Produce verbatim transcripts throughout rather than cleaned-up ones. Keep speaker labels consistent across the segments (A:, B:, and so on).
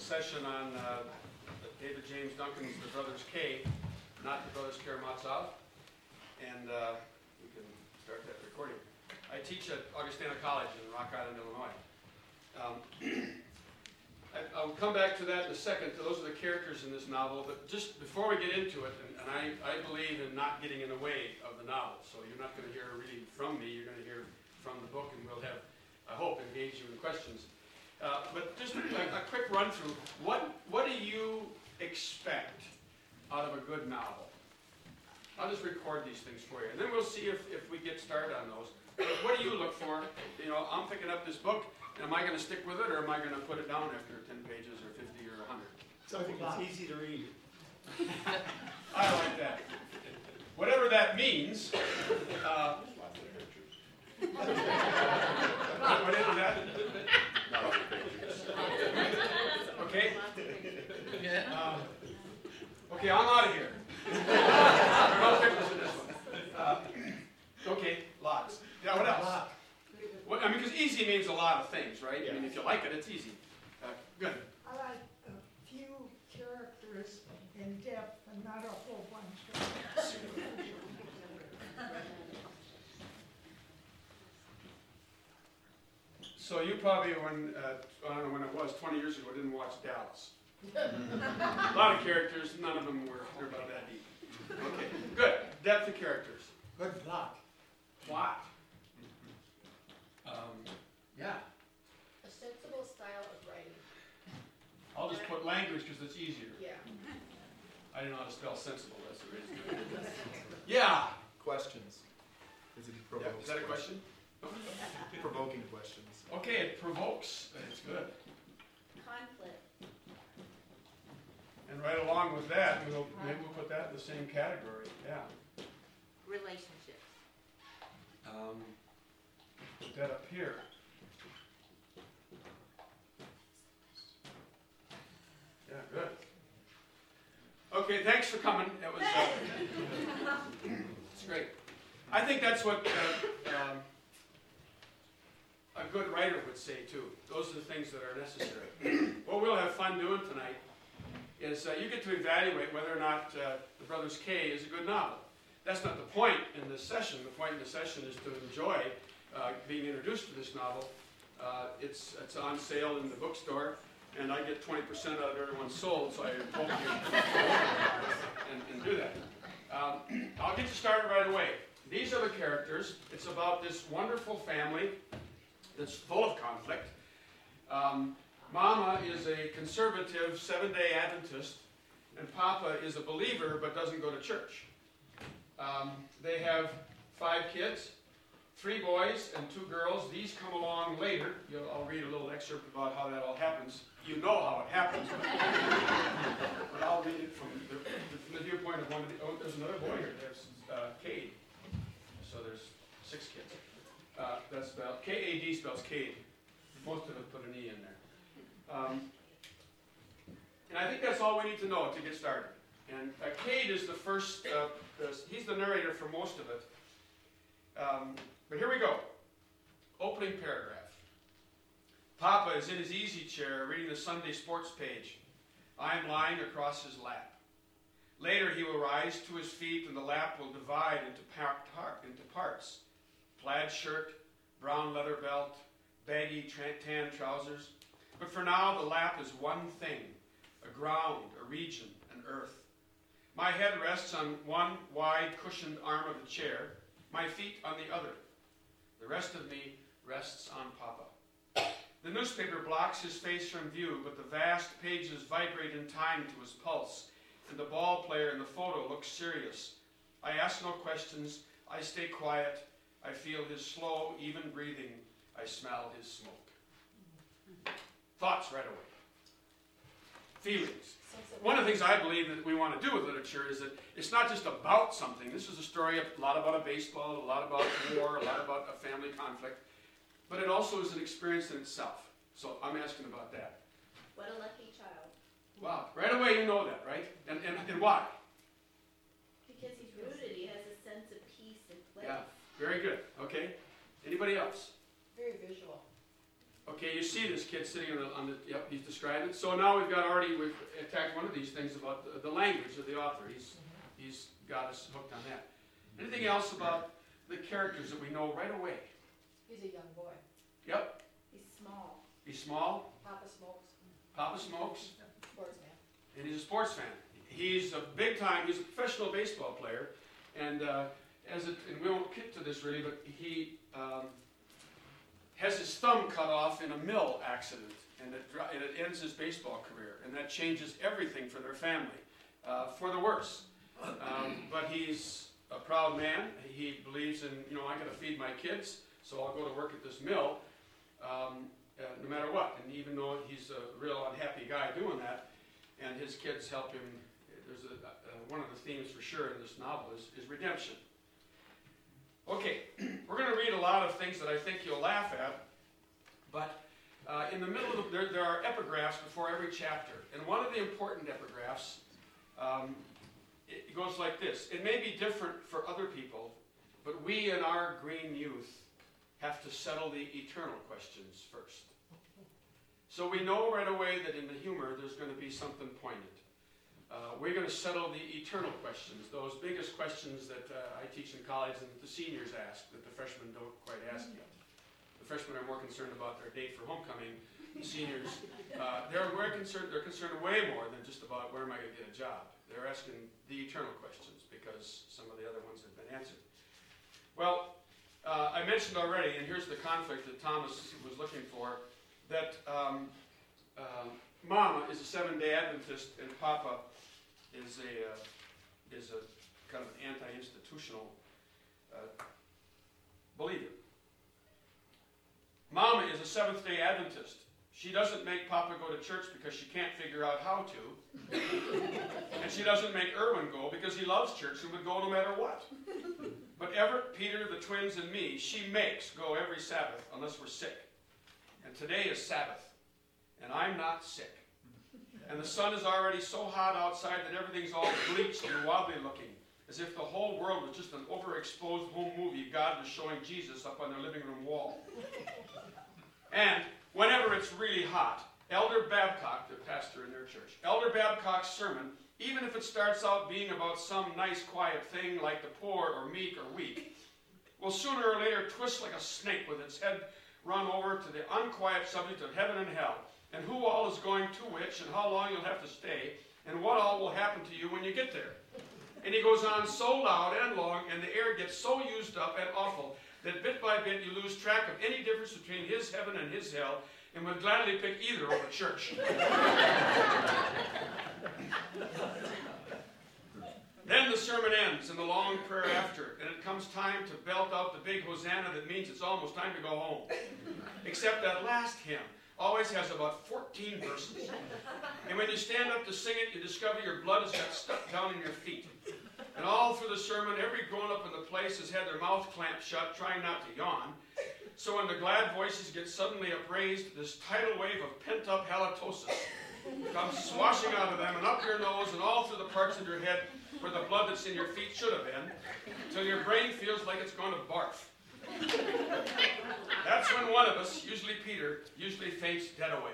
A: session on uh, David James Duncan's The Brothers K, not The Brothers Karamazov, and uh, we can start that recording. I teach at Augustana College in Rock Island, Illinois. Um, I, I'll come back to that in a second. Those are the characters in this novel, but just before we get into it, and, and I, I believe in not getting in the way of the novel, so you're not going to hear a reading from me, you're going to hear from the book, and we'll have, I hope, engage you in questions. Uh, but just a, a quick run through. What what do you expect out of a good novel? I'll just record these things for you, and then we'll see if, if we get started on those. But what do you look for? You know, I'm picking up this book, and am I going to stick with it, or am I going to put it down after ten pages, or fifty, or one hundred?
B: So I think it's easy to read.
A: I like that. Whatever that means. Uh, what is that? Okay. Um, okay, I'm out of here. No pictures in this one. Uh, okay, lots. Yeah, what else? What, I mean, because easy means a lot of things, right?
B: Yeah.
A: I mean, if you like it, it's easy. Uh, good.
C: I like a few characters in depth and not a whole bunch of
A: So you probably, when uh, I don't know when it was, twenty years ago, didn't watch Dallas. A lot of characters, none of them were they're about that deep. Okay, good. Depth of characters.
B: Good plot.
A: Plot. Um, yeah.
D: A sensible style of writing.
A: I'll just put language because it's easier.
D: Yeah.
A: I don't know how to spell sensible. That's the reason. Yeah.
E: Questions. Is it
A: Yeah.
E: provokes
A: Is that a question?
E: Provoking questions.
A: Okay, it provokes. It's good.
D: Conflict.
A: And right along with that, we'll, maybe we'll put that in the same category. Yeah.
D: Relationships.
A: Um, put that up here. Yeah, good. Okay, thanks for coming. That was. Uh, it's great. I think that's what uh, um, a good writer would say too. Those are the things that are necessary. What we'll have fun doing tonight is uh, you get to evaluate whether or not uh, The Brothers K is a good novel. That's not the point in this session. The point in the session is to enjoy uh, being introduced to this novel. Uh, it's it's on sale in the bookstore, and I get twenty percent out of everyone sold, so I hope you and, and do that. Um, I'll get you started right away. These are the characters. It's about this wonderful family that's full of conflict. Um, Mama is a conservative seven-day Adventist, and Papa is a believer but doesn't go to church. Um, they have five kids, three boys and two girls. These come along later. You'll, I'll read a little excerpt about how that all happens. You know how it happens, but, but I'll read it from the, from the viewpoint of one of the. Oh, there's another boy here. There's uh, Cade. So there's six kids. Uh, that's spelled K A D spells Cade. Most of it put an E in there. Um, and I think that's all we need to know to get started. And uh, Cade is the first, uh, the, he's the narrator for most of it. Um, but here we go. Opening paragraph. Papa is in his easy chair reading the Sunday sports page. I am lying across his lap. Later he will rise to his feet and the lap will divide into, par- tar- into parts. Plaid shirt, brown leather belt, baggy tra- tan trousers. But for now, the lap is one thing, a ground, a region, an earth. My head rests on one wide cushioned arm of the chair, my feet on the other. The rest of me rests on Papa. The newspaper blocks his face from view, but the vast pages vibrate in time to his pulse, and the ball player in the photo looks serious. I ask no questions. I stay quiet. I feel his slow, even breathing. I smell his smoke. Thoughts right away. Feelings. One of the things I believe that we want to do with literature is that it's not just about something. This is a story a lot about a baseball, a lot about war, a lot about a family conflict, but it also is an experience in itself. So I'm asking about that.
D: What a lucky child.
A: Wow. Right away you know that, right? And, and, and why?
D: Because he's rooted. He has a sense of peace and place.
A: Yeah. Very good. Okay. Anybody else?
F: Very visual.
A: Okay, you see this kid sitting on the, on the, yep, he's describing it. So now we've got already, we've attacked one of these things about the, the language of the author. He's, he's got us hooked on that. Anything else about the characters that we know right away?
F: He's a young boy.
A: Yep,
D: He's small.
A: he's small,
F: Papa smokes.
A: Papa smokes,
F: Sportsman.
A: and he's a sports fan. He's a big time, he's a professional baseball player, and uh, as it, and we won't get to this really, but he um, has his thumb cut off in a mill accident, and it, dri- and it ends his baseball career, and that changes everything for their family, uh, for the worse. Um, but he's a proud man. He believes in, you know, I got to feed my kids, so I'll go to work at this mill, um, uh, no matter what. And even though he's a real unhappy guy doing that, and his kids help him, there's a, uh, one of the themes for sure in this novel is, is redemption. Okay, we're going to read a lot of things that I think you'll laugh at, but uh, in the middle of the, there, there are epigraphs before every chapter, and one of the important epigraphs, um, it goes like this. It may be different for other people, but we in our green youth have to settle the eternal questions first. So we know right away that in the humor there's going to be something poignant. Uh, we're going to settle the eternal questions, those biggest questions that uh, I teach in college and that the seniors ask, that the freshmen don't quite ask yet. The freshmen are more concerned about their date for homecoming. The seniors, uh, they're, very concerned, they're concerned way more than just about where am I going to get a job. They're asking the eternal questions because some of the other ones have been answered. Well, uh, I mentioned already, and here's the conflict that Thomas was looking for, that um, um, Mama is a Seventh-day Adventist and Papa is a uh, is a kind of anti-institutional uh, believer. Mama is a Seventh-day Adventist. She doesn't make Papa go to church because she can't figure out how to. And she doesn't make Erwin go because he loves church and would go no matter what. But Everett, Peter, the twins, and me, she makes go every Sabbath unless we're sick. And today is Sabbath. And I'm not sick. And the sun is already so hot outside that everything's all bleached and wobbly looking, as if the whole world was just an overexposed home movie God was showing Jesus up on their living room wall. And whenever it's really hot, Elder Babcock, the pastor in their church, Elder Babcock's sermon, even if it starts out being about some nice quiet thing like the poor or meek or weak, will sooner or later twist like a snake with its head run over to the unquiet subject of heaven and hell, and who all is going to which, and how long you'll have to stay, and what all will happen to you when you get there. And he goes on so loud and long, and the air gets so used up and awful, that bit by bit you lose track of any difference between his heaven and his hell, and would gladly pick either over church. Then the sermon ends, and the long prayer after, and it comes time to belt out the big hosanna that means it's almost time to go home. Except that last hymn always has about fourteen verses. And when you stand up to sing it, you discover your blood has got stuck down in your feet. And all through the sermon, every grown-up in the place has had their mouth clamped shut, trying not to yawn. So when the glad voices get suddenly upraised, this tidal wave of pent-up halitosis comes swashing out of them and up your nose and all through the parts of your head where the blood that's in your feet should have been, till your brain feels like it's going to barf. That's when one of us, usually Peter, usually faints dead away.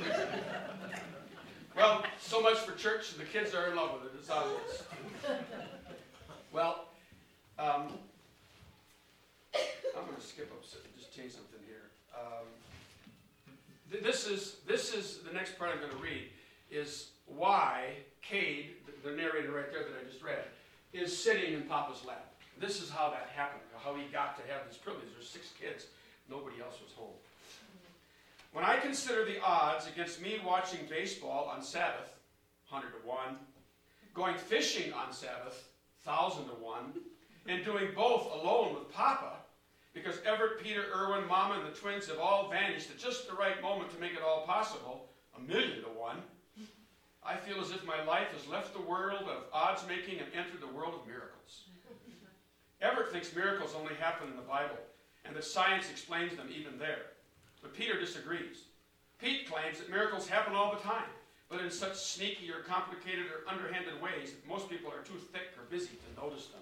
A: Well, so much for church, and the kids are in love with it. It's obvious. Well, um, I'm going to skip up, just change something here. Um, th- this is this is the next part I'm going to read is why Cade, the, the narrator right there that I just read, is sitting in Papa's lap. This is how that happened, how he got to have this privilege. There's six kids. Nobody else was home. When I consider the odds against me watching baseball on Sabbath, one hundred to one, going fishing on Sabbath, one thousand to one, and doing both alone with Papa, because Everett, Peter, Erwin, Mama, and the twins have all vanished at just the right moment to make it all possible, a million to one, I feel as if my life has left the world of odds-making and entered the world of miracles. Everett thinks miracles only happen in the Bible, and that science explains them even there. But Peter disagrees. Pete claims that miracles happen all the time, but in such sneaky or complicated or underhanded ways that most people are too thick or busy to notice them.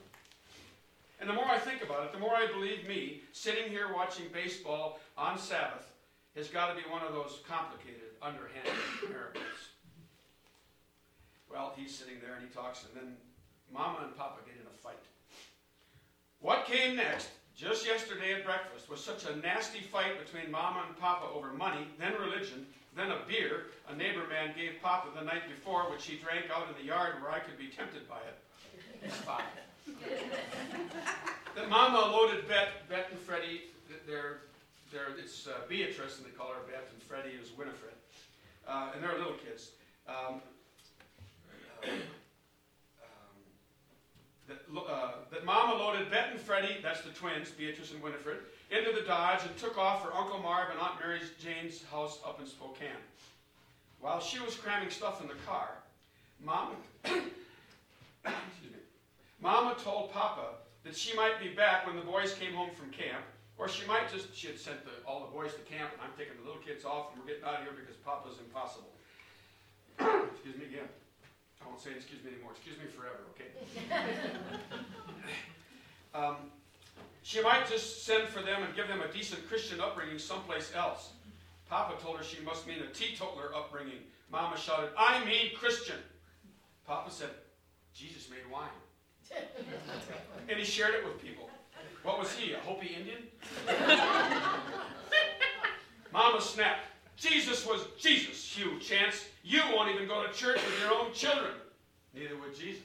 A: And the more I think about it, the more I believe me, sitting here watching baseball on Sabbath, has got to be one of those complicated, underhanded miracles. Well, he's sitting there and he talks, and then Mama and Papa get in a fight. What came next, just yesterday at breakfast, was such a nasty fight between Mama and Papa over money, then religion, then a beer a neighbor man gave Papa the night before, which he drank out in the yard where I could be tempted by it. Five. That Mama loaded Bet, Bet and Freddie, they're, they're, it's uh, Beatrice, and they call her Bet, and Freddie is Winifred. Uh, and they're little kids. Um, uh, um, that, uh, that Mama loaded Bet and Freddie, that's the twins, Beatrice and Winifred, into the Dodge and took off for Uncle Marv and Aunt Mary Jane's house up in Spokane. While she was cramming stuff in the car, Mama, excuse me, Mama told Papa that she might be back when the boys came home from camp, or she might just, she had sent the, all the boys to camp, and I'm taking the little kids off, and we're getting out of here because Papa's impossible. Excuse me again. I won't say excuse me anymore. Excuse me forever, okay? um, she might just send for them and give them a decent Christian upbringing someplace else. Papa told her she must mean a teetotaler upbringing. Mama shouted, I mean Christian. Papa said, Jesus made wine. And he shared it with people. What was he, a Hopi Indian? Mama snapped. Jesus was Jesus, Hugh Chance. You won't even go to church with your own children. Neither would Jesus.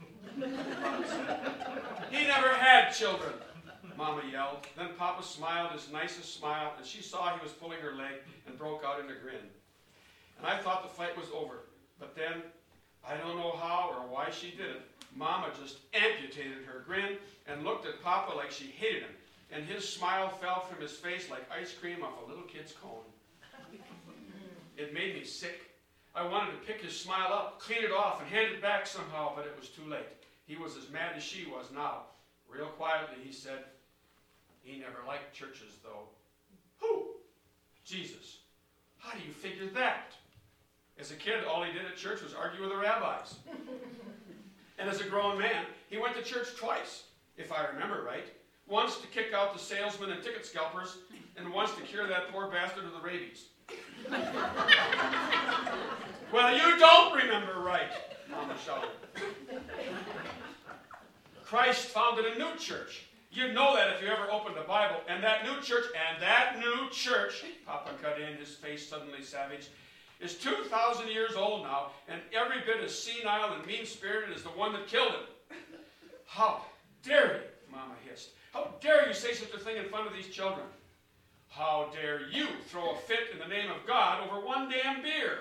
A: He never had children, Mama yelled. Then Papa smiled his nicest smile, and she saw he was pulling her leg and broke out in a grin. And I thought the fight was over. But then, I don't know how or why she did it, Mama just amputated her grin and looked at Papa like she hated him. And his smile fell from his face like ice cream off a little kid's cone. It made me sick. I wanted to pick his smile up, clean it off, and hand it back somehow, but it was too late. He was as mad as she was now. Real quietly, he said, he never liked churches, though. Who? Jesus. How do you figure that? As a kid, all he did at church was argue with the rabbis. And as a grown man, he went to church twice, if I remember right. Once to kick out the salesmen and ticket scalpers, and once to cure that poor bastard of the rabies. Well, you don't remember right, Mama shouted. Christ founded a new church. You'd know that if you ever opened the Bible. And that new church, and that new church, Papa cut in, his face suddenly savage, is two thousand years old now, and every bit as senile and mean-spirited as the one that killed him. How dare you, Mama hissed. How dare you say such a thing in front of these children? How dare you throw a fit in the name of God over one damn beer?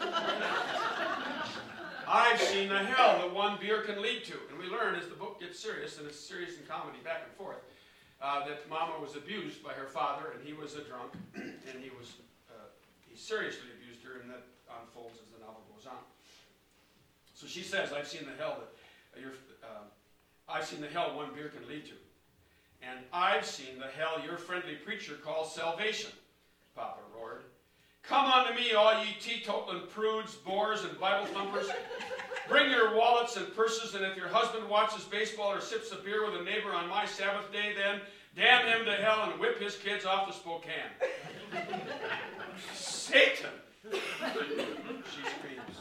A: I've seen the hell that one beer can lead to. And we learn as the book gets serious, and it's serious in comedy back and forth, uh, that Mama was abused by her father, and he was a drunk, and he was uh, he seriously abused her, and that unfolds as the novel goes on. So she says, I've seen the hell that you're, uh, I've seen the hell one beer can lead to. And I've seen the hell your friendly preacher calls salvation, Papa roared. Come unto me, all ye teetotaling prudes, bores, and Bible thumpers. Bring your wallets and purses, and if your husband watches baseball or sips a beer with a neighbor on my Sabbath day, then damn him to hell and whip his kids off to Spokane. Satan! She screams.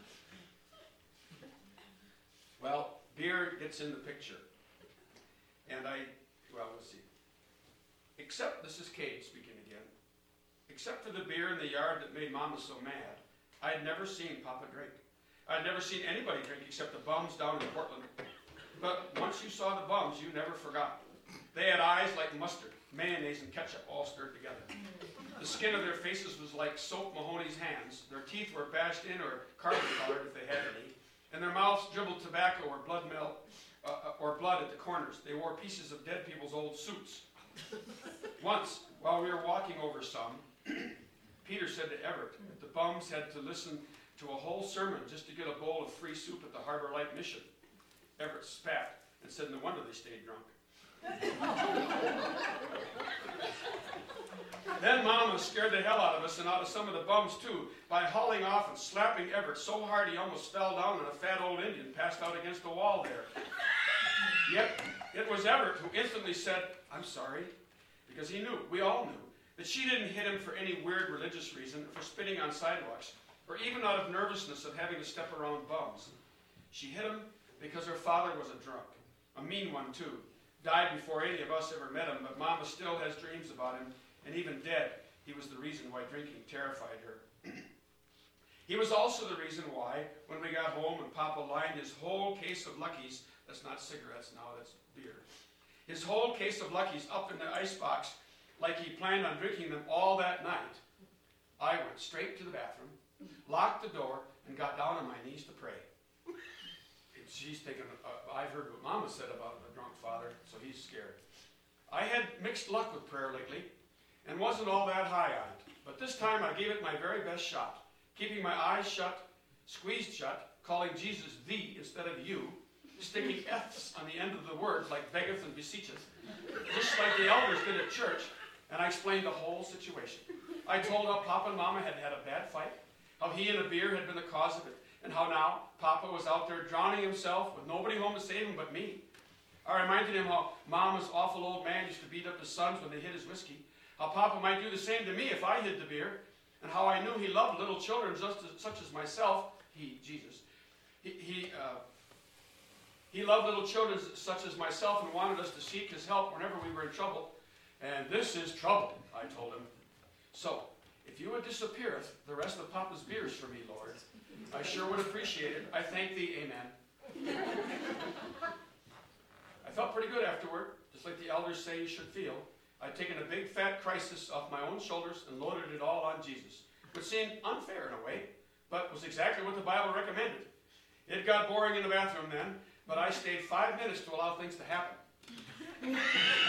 A: Well, beer gets in the picture. And I, well, let's see. Except, this is Kate speaking again. Except for the beer in the yard that made Mama so mad, I had never seen Papa drink. I'd never seen anybody drink except the bums down in Portland. But once you saw the bums, you never forgot. They had eyes like mustard, mayonnaise, and ketchup all stirred together. The skin of their faces was like Soap Mahoney's hands. Their teeth were bashed in or carbon-colored if they had any. And their mouths dribbled tobacco or blood melt, uh, or blood at the corners. They wore pieces of dead people's old suits. Once, while we were walking over some, Peter said to Everett that the bums had to listen to a whole sermon just to get a bowl of free soup at the Harbor Light Mission. Everett spat and said, no wonder they stayed drunk. Then Mama scared the hell out of us and out of some of the bums too by hauling off and slapping Everett so hard he almost fell down and a fat old Indian passed out against the wall there. Yet it was Everett who instantly said, I'm sorry, because he knew, we all knew, that she didn't hit him for any weird religious reason, or for spitting on sidewalks, or even out of nervousness of having to step around bums. She hit him because her father was a drunk, a mean one too. Died before any of us ever met him, but Mama still has dreams about him, and even dead, he was the reason why drinking terrified her. He was also the reason why, when we got home and Papa lined his whole case of Luckies, that's not cigarettes now, that's beer, his whole case of Luckies up in the icebox like he planned on drinking them all that night, I went straight to the bathroom, locked the door, and got down on my knees to pray. She's taken, uh, I've heard what Mama said about a drunk father, so he's scared. I had mixed luck with prayer lately, and wasn't all that high on it. But this time I gave it my very best shot, keeping my eyes shut, squeezed shut, calling Jesus thee instead of you, sticking F's on the end of the words like beggeth and beseecheth, just like the elders did at church, and I explained the whole situation. I told how Papa and Mama had had a bad fight, how he and a beer had been the cause of it, and how now Papa was out there drowning himself with nobody home to save him but me. I reminded him how Mama's awful old man used to beat up his sons when they hid his whiskey, how Papa might do the same to me if I hid the beer, and how I knew he loved little children just as, such as myself, he, Jesus. He, he, uh, he loved little children such as myself and wanted us to seek his help whenever we were in trouble. And this is trouble, I told him. So, if you would disappear the rest of Papa's beers for me, Lord, I sure would appreciate it. I thank thee, amen. I felt pretty good afterward, just like the elders say you should feel. I'd taken a big fat crisis off my own shoulders and loaded it all on Jesus, which seemed unfair in a way, but was exactly what the Bible recommended. It got boring in the bathroom then, but I stayed five minutes to allow things to happen.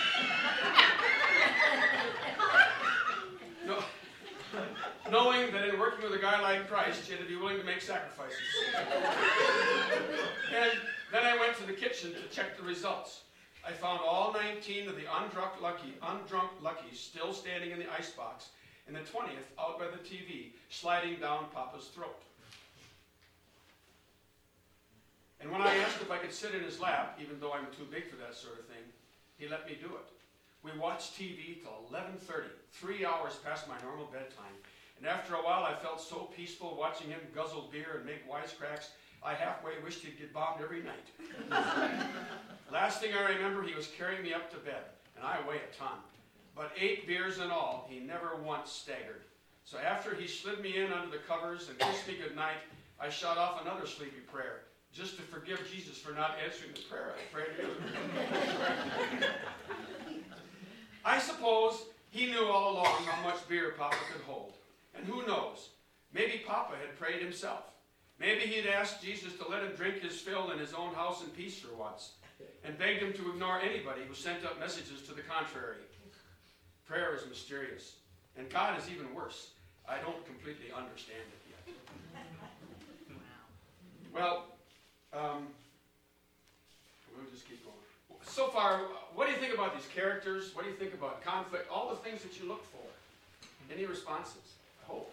A: No, knowing that in working with a guy like Christ, you had to be willing to make sacrifices. And then I went to the kitchen to check the results. I found all nineteen of the undrunk lucky, undrunk Luckies still standing in the icebox, and the twentieth out by the T V, sliding down Papa's throat. And when I asked if I could sit in his lap, even though I'm too big for that sort of thing, he let me do it. We watched T V till eleven thirty, three hours past my normal bedtime. And after a while, I felt so peaceful watching him guzzle beer and make wisecracks, I halfway wished he'd get bombed every night. Last thing I remember, he was carrying me up to bed, and I weigh a ton. But eight beers in all, he never once staggered. So after he slid me in under the covers and kissed me goodnight, I shot off another sleepy prayer, just to forgive Jesus for not answering the prayer I prayed to him. I suppose he knew all along how much beer Papa could hold. And who knows, maybe Papa had prayed himself. Maybe he'd asked Jesus to let him drink his fill in his own house in peace for once, and begged him to ignore anybody who sent up messages to the contrary. Prayer is mysterious, and God is even worse. I don't completely understand it yet. Well, um, we'll just keep going. So far, what do you think about these characters? What do you think about conflict? All the things that you look for. Any responses? I hope.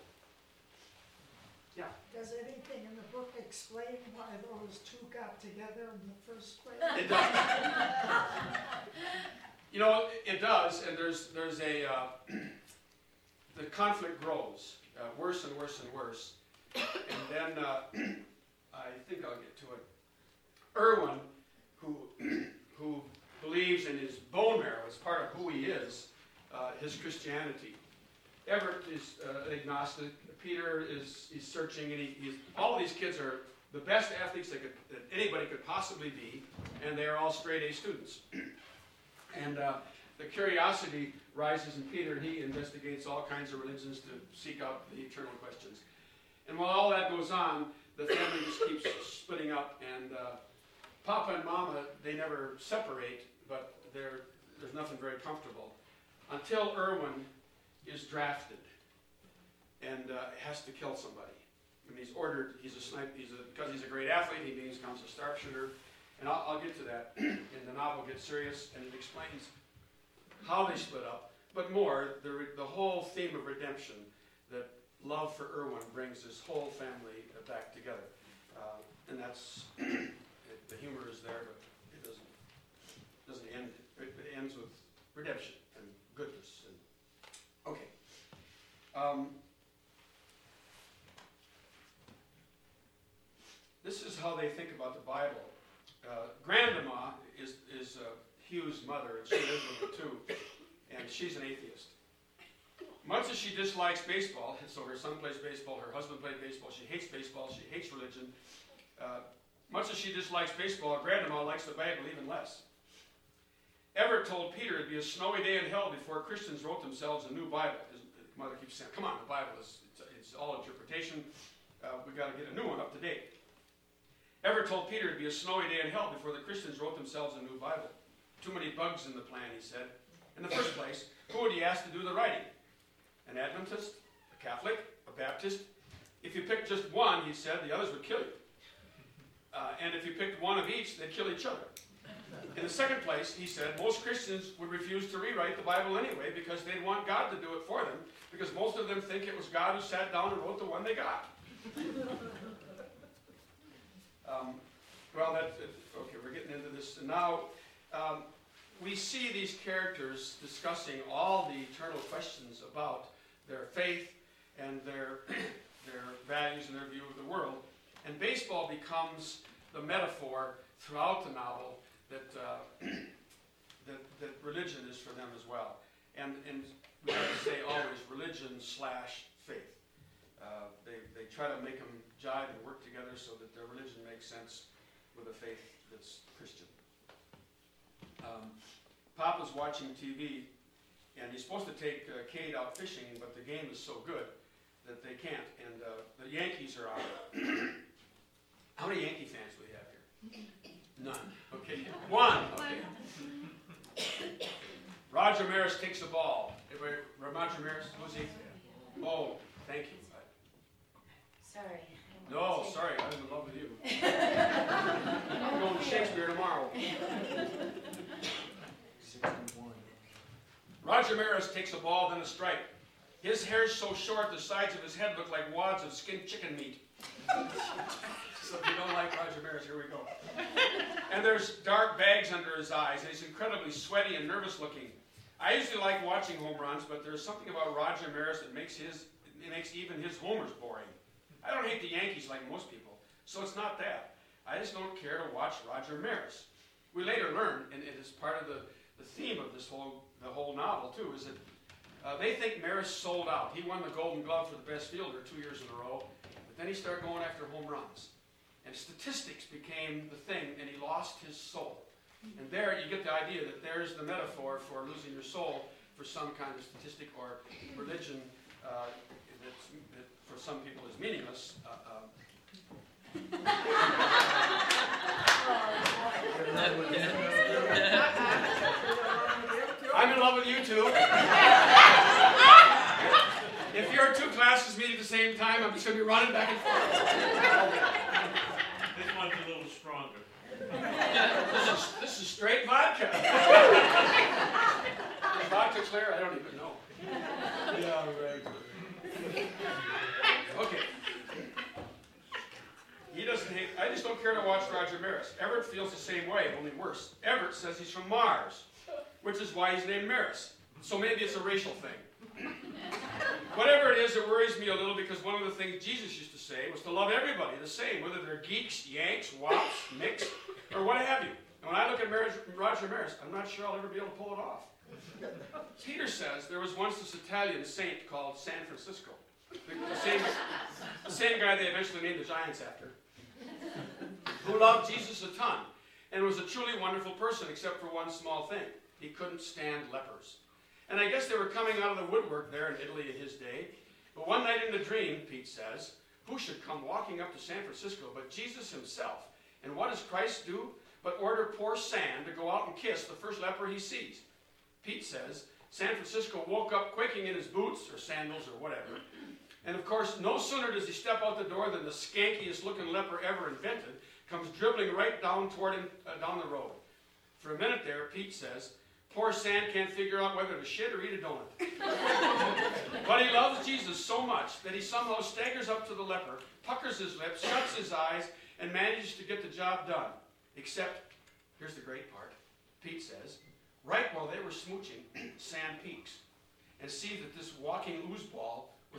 A: Yeah.
C: Does anything in the book explain why those two got together in the first place?
A: It does. You know, it does, and there's there's a uh, the conflict grows uh, worse and worse and worse, and then uh, I think I'll get to it. Irwin, who who believes in his bone marrow as part of who he is, uh, his Christianity. Everett is uh, agnostic. Peter is he's searching, and he, he's, all of these kids are the best athletes that, could, that anybody could possibly be, and they are all straight A students. And uh, the curiosity rises in Peter, and he investigates all kinds of religions to seek out the eternal questions. And while all that goes on, the family just keeps splitting up, and uh, Papa and Mama, they never separate, but they're, there's nothing very comfortable. Until Irwin is drafted and uh, has to kill somebody. And he's ordered, he's a sniper, he's a, because he's a great athlete, he becomes a sharpshooter. And I'll, I'll get to that. And the novel gets serious, and it explains how they split up. But more, the, the whole theme of redemption, that love for Irwin brings this whole family back together. Uh, and that's, it, the humor is there, but it doesn't, doesn't end. It, it ends with redemption and goodness. And, okay. Um, this is how they think about the Bible. Uh, Grandma is, is uh, Hugh's mother, and she lives with him too, and she's an atheist. Much as she dislikes baseball, so her son plays baseball, her husband played baseball, she hates baseball, she hates religion. Uh, much as she dislikes baseball, Grandma likes the Bible even less. Everett told Peter it'd be a snowy day in hell before Christians wrote themselves a new Bible. His mother keeps saying, come on, the Bible is it's, it's all interpretation. Uh, we've got to get a new one up to date. Everett told Peter it'd be a snowy day in hell before the Christians wrote themselves a new Bible. Too many bugs in the plan, he said. In the first place, who would he ask to do the writing? An Adventist, a Catholic, a Baptist? If you picked just one, he said, the others would kill you. Uh, and if you picked one of each, they'd kill each other. In the second place, he said, most Christians would refuse to rewrite the Bible anyway because they'd want God to do it for them, because most of them think it was God who sat down and wrote the one they got. um, well, that's it. Okay, we're getting into this. And now, um, we see these characters discussing all the eternal questions about their faith and their, their values and their view of the world. And baseball becomes the metaphor throughout the novel that, uh, that, that religion is for them as well. And, and we have to say always religion slash faith. Uh, they, they try to make them jive and work together so that their religion makes sense with a faith that's Christian. Um, Papa's watching T V, and he's supposed to take uh, Kate out fishing, but the game is so good that they can't. And uh, the Yankees are out. How many Yankee fans do we have here? None. Okay. One. Okay. Roger Maris takes the ball. Everybody, Roger Maris, who's he? Oh, thank you.
D: Sorry.
A: No, sorry, I'm in love with you. I'm going to Shakespeare tomorrow.
E: sixty-one.
A: Roger Maris takes a ball, then a strike. His hair's so short, the sides of his head look like wads of skinned chicken meat. So if you don't like Roger Maris, here we go. And there's dark bags under his eyes, and he's incredibly sweaty and nervous looking. I usually like watching home runs, but there's something about Roger Maris that makes his, it makes even his homers boring. I don't hate the Yankees like most people, so it's not that. I just don't care to watch Roger Maris. We later learn, and it is part of the, the theme of this whole the whole novel too, is that uh, they think Maris sold out. He won the Golden Glove for the best fielder two years in a row, but then he started going after home runs. And statistics became the thing, and he lost his soul. And there you get the idea that there's the metaphor for losing your soul for some kind of statistic or religion uh, that's, that for some people is meaningless. Uh, uh, I'm in love with you too. If your two classes meet at the same time, I'm just going to be running back and forth.
B: This one's a little stronger.
A: This is, this is straight vodka. Is vodka clear? I don't even know.
B: Yeah, right.
A: Okay. He doesn't hate, I just don't care to watch Roger Maris. Everett feels the same way, only worse. Everett says he's from Mars, which is why he's named Maris. So maybe it's a racial thing. Whatever it is, it worries me a little because one of the things Jesus used to say was to love everybody the same, whether they're geeks, Yanks, wops, mixed, or what have you. And when I look at Mar- Roger Maris, I'm not sure I'll ever be able to pull it off. Peter says there was once this Italian saint called San Francisco. The, the, same, the same guy they eventually named the Giants after, who loved Jesus a ton and was a truly wonderful person except for one small thing. He couldn't stand lepers. And I guess they were coming out of the woodwork there in Italy in his day. But one night in a dream, Pete says, who should come walking up to San Francisco but Jesus himself? And what does Christ do but order poor San to go out and kiss the first leper he sees? Pete says, San Francisco woke up quaking in his boots or sandals or whatever. And of course, no sooner does he step out the door than the skankiest looking leper ever invented comes dribbling right down toward him uh, down the road. For a minute there, Pete says, poor San can't figure out whether to shit or eat a donut. But he loves Jesus so much that he somehow staggers up to the leper, puckers his lips, shuts his eyes, and manages to get the job done. Except, here's the great part, Pete says, right while they were smooching, San peeks and sees that this walking oozeball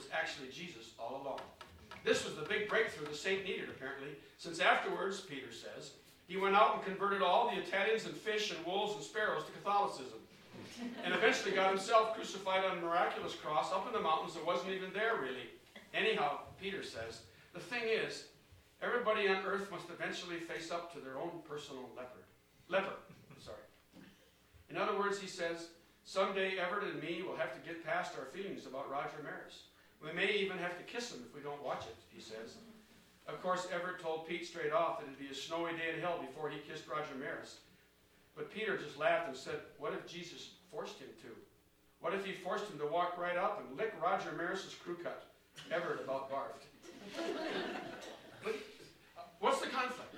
A: all along. This was the big breakthrough the saint needed, apparently, since afterwards, Peter says, he went out and converted all the Italians and fish and wolves and sparrows to Catholicism. And eventually got himself crucified on a miraculous cross up in the mountains that wasn't even there, really. Anyhow, Peter says, the thing is, everybody on earth must eventually face up to their own personal leper. Leper, sorry. In other words, he says, someday Everett and me will have to get past our feelings about Roger Maris. We may even have to kiss him if we don't watch it, he says. Of course, Everett told Pete straight off that it'd be a snowy day in hell before he kissed Roger Maris. But Peter just laughed and said, what if Jesus forced him to? What if he forced him to walk right up and lick Roger Maris's crew cut? Everett about barfed. But what's the conflict?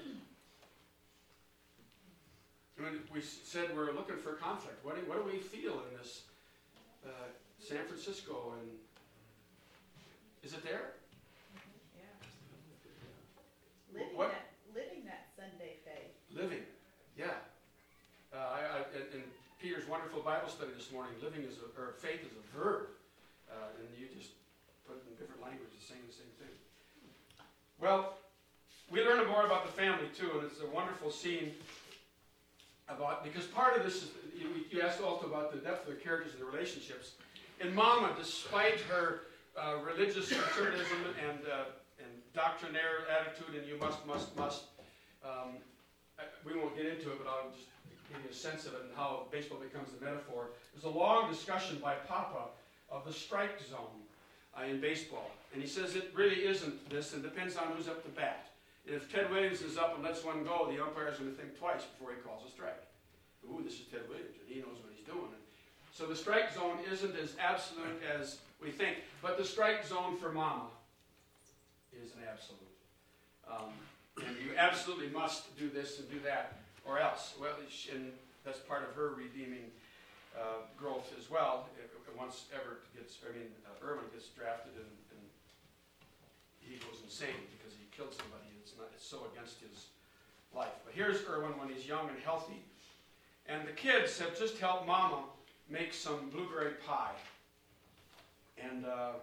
A: I mean, we said we're looking for conflict. What do, what do we feel in this uh, San Francisco? And is it there?
F: Yeah.
D: Living
A: What?
D: that, living that Sunday faith.
A: Living, yeah. Uh, I, I, in Peter's wonderful Bible study this morning, living is a, or faith is a verb, uh, and you just put it in different languages saying the same thing. Well, we learn more about the family too, and it's a wonderful scene about, because part of this is, you, you asked also about the depth of the characters and the relationships. And Mama, despite her uh, religious conservatism and uh, and doctrinaire attitude, and you must, must, must, um, I, we won't get into it, but I'll just give you a sense of it and how baseball becomes the metaphor. There's a long discussion by Papa of the strike zone uh, in baseball. And he says it really isn't this, and depends on who's up to bat. And if Ted Williams is up and lets one go, the umpire's going to think twice before he calls a strike. Ooh, this is Ted Williams, and he knows what he's doing. So the strike zone isn't as absolute as we think, but the strike zone for Mama is an absolute. Um, and you absolutely must do this and do that, or else. Well, and that's part of her redeeming uh, growth as well. If, if once Everett gets, I mean, uh, Irwin gets drafted, and, and he goes insane because he killed somebody. It's not. It's so against his life. But here's Irwin when he's young and healthy, and the kids have just helped Mama make some blueberry pie, and. Uh,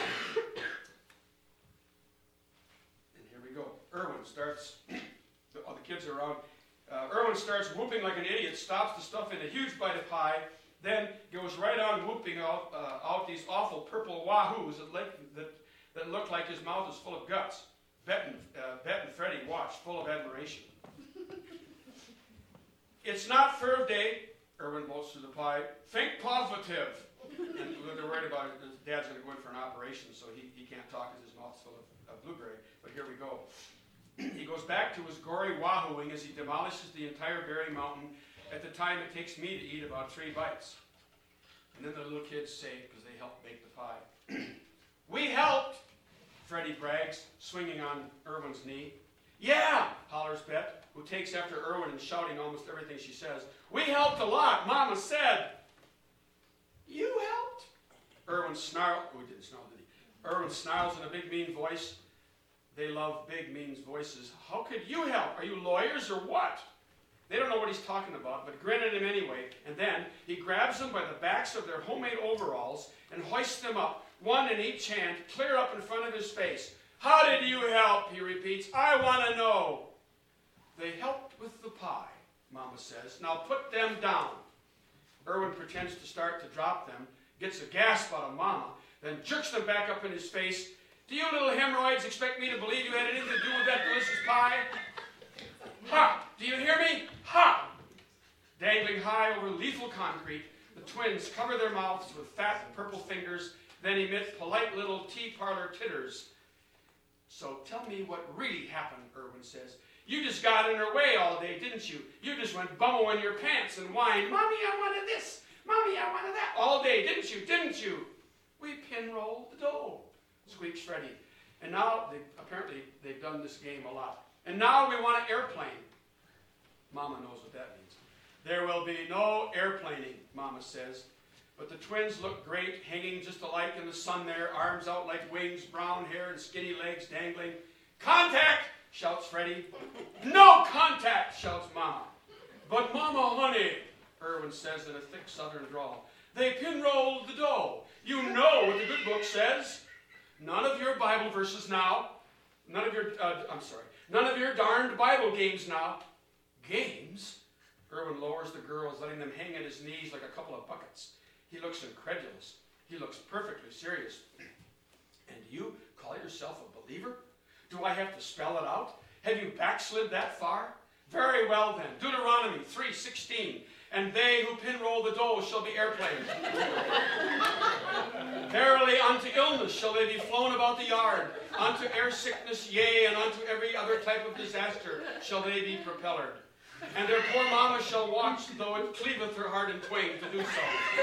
A: and here we go. Irwin starts. The, all the kids are around. Uh, Irwin starts whooping like an idiot, stops the stuff in a huge bite of pie, then goes right on whooping out, uh, out these awful purple wahoos that, like, that, that look like his mouth is full of guts. Bet and, uh, Bet and Freddie watched, full of admiration. It's not Ferv Day, Irwin bolts through the pie. Think positive. And they're worried about it. His dad's going to go in for an operation, so he, he can't talk because his mouth's full of, of blueberry. But here we go. He goes back to his gory wahooing as he demolishes the entire berry mountain at the time it takes me to eat about three bites. And then the little kids say, because they helped bake the pie, we helped, Freddie brags, swinging on Irwin's knee. Yeah, hollers Bet, who takes after Irwin and shouting almost everything she says. We helped a lot, Mama said. You helped? Irwin snarled. Oh, he didn't snarl, did he? Irwin snarls in a big, mean voice. They love big, mean voices. How could you help? Are you lawyers or what? They don't know what he's talking about, but grin at him anyway. And then he grabs them by the backs of their homemade overalls and hoists them up, one in each hand, clear up in front of his face. How did you help? He repeats. I want to know. They helped with the pie, Mama says. Now put them down. Irwin pretends to start to drop them, gets a gasp out of Mama, then jerks them back up in his face. Do you little hemorrhoids expect me to believe you had anything to do with that delicious pie? Ha! Do you hear me? Ha! Dangling high over lethal concrete, the twins cover their mouths with fat purple fingers, then emit polite little tea parlor titters. So tell me what really happened, Irwin says. You just got in her way all day, didn't you? You just went bummo in your pants and whined, Mommy, I wanted this. Mommy, I wanted that. All day, didn't you? Didn't you? We pinrolled the dough, squeaks Freddie. And now, they, apparently, they've done this game a lot. And now we want an airplane. Mama knows what that means. There will be no airplaning, Mama says. But the twins look great, hanging just alike in the sun there, arms out like wings, brown hair and skinny legs dangling. Contact, shouts Freddie. No contact, shouts Mama. But Mama, honey, Irwin says in a thick southern drawl, they pinrolled the dough. You know what the good book says. None of your Bible verses now. None of your, uh, I'm sorry, none of your darned Bible games now. Games? Erwin lowers the girls, letting them hang at his knees like a couple of buckets. He looks incredulous. He looks perfectly serious. And you call yourself a believer? Do I have to spell it out? Have you backslid that far? Very well then. Deuteronomy three sixteen. And they who pinroll the dough shall be airplanes. Verily unto illness shall they be flown about the yard. Unto air sickness, yea, and unto every other type of disaster shall they be propellered. And their poor mama shall watch, though it cleaveth her heart in twain to do so.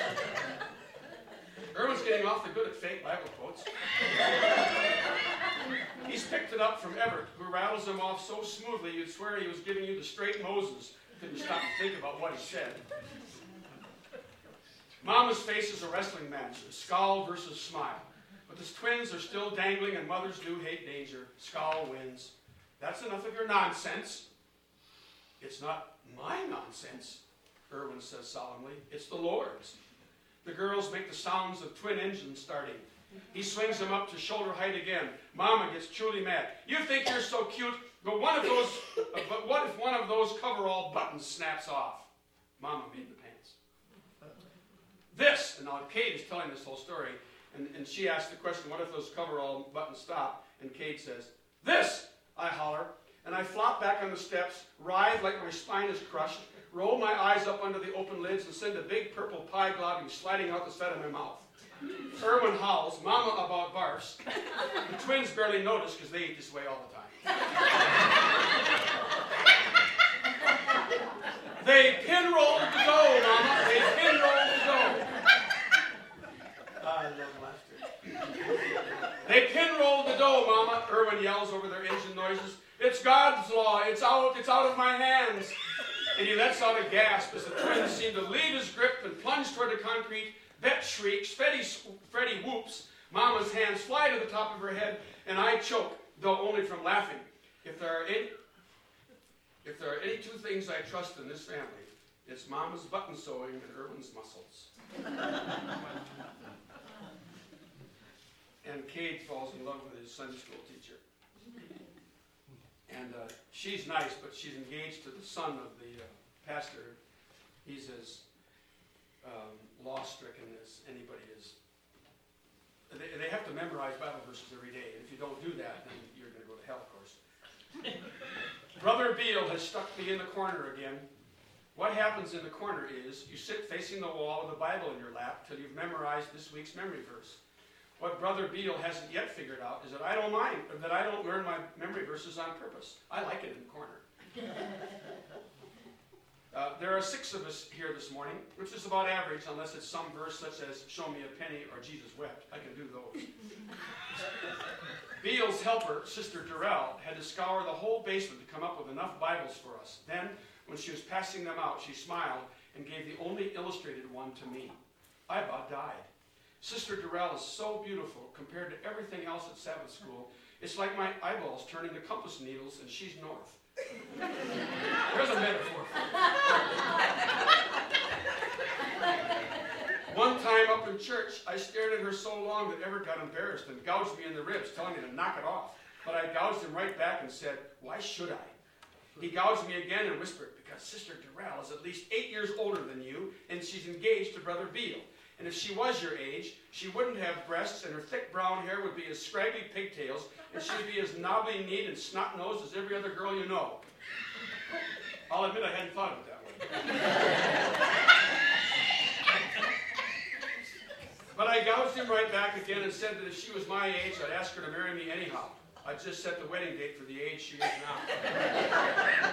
A: Erwin's getting awfully good at fake Bible quotes. He's picked it up from Everett, who rattles them off so smoothly you'd swear he was giving you the straight Moses. Couldn't stop to think about what he said. Mama's face is a wrestling match, a scowl versus smile. But the twins are still dangling and mothers do hate danger. Scowl wins. That's enough of your nonsense. It's not my nonsense, Erwin says solemnly. It's the Lord's. The girls make the sounds of twin engines starting. He swings them up to shoulder height again. Mama gets truly mad. You think you're so cute, but one of those, uh, but what if one of those coverall buttons snaps off? Mama made the pants. This, and now Kate is telling this whole story, and, and she asks the question, what if those coverall buttons stop? And Kate says, this, I holler, and I flop back on the steps, writhe like my spine is crushed, roll my eyes up under the open lids, and send a big purple pie globbing sliding out the side of my mouth. Erwin howls, Mama about barfs. The twins barely notice because they eat this way all the time. They pinrolled the dough, Mama. They pinrolled the dough. I love laughter. They pinrolled the dough, Mama. Erwin yells over their engine noises. It's God's law. It's out. It's out of my hands. And he lets out a gasp as the twins seem to leave his grip and plunge toward the concrete. Bet shrieks, Freddy, Freddy whoops, Mama's hands fly to the top of her head, and I choke, though only from laughing. If there are any, if there are any two things I trust in this family, it's Mama's button sewing and Erwin's muscles. And Cade falls in love with his Sunday school teacher. And uh, she's nice, but she's engaged to the son of the uh, pastor. He's as um, law-stricken as anybody is. They, they have to memorize Bible verses every day, and if you don't do that, then you're going to go to hell, of course. Brother Beale has stuck me in the corner again. What happens in the corner is you sit facing the wall with a Bible in your lap till you've memorized this week's memory verse. What Brother Beale hasn't yet figured out is that I don't mind, that I don't learn my memory verses on purpose. I like it in the corner. Uh, there are six of us here this morning, which is about average, unless it's some verse such as, show me a penny or Jesus wept. I can do those. Beale's helper, Sister Durrell, had to scour the whole basement to come up with enough Bibles for us. Then, when she was passing them out, she smiled and gave the only illustrated one to me. I about died. Sister Durrell is so beautiful compared to everything else at Sabbath school. It's like my eyeballs turn into compass needles and she's north. There's a metaphor for it. One time up in church, I stared at her so long that Everett got embarrassed and gouged me in the ribs, telling me to knock it off. But I gouged him right back and said, why should I? He gouged me again and whispered, because Sister Durrell is at least eight years older than you, and she's engaged to Brother Beale. And if she was your age, she wouldn't have breasts, and her thick brown hair would be as scraggly pigtails, and she'd be as knobbly-kneed and snot-nosed as every other girl you know. I'll admit I hadn't thought of it that way. But I gouged him right back again and said that if she was my age, I'd ask her to marry me anyhow. I'd just set the wedding date for the age she is now.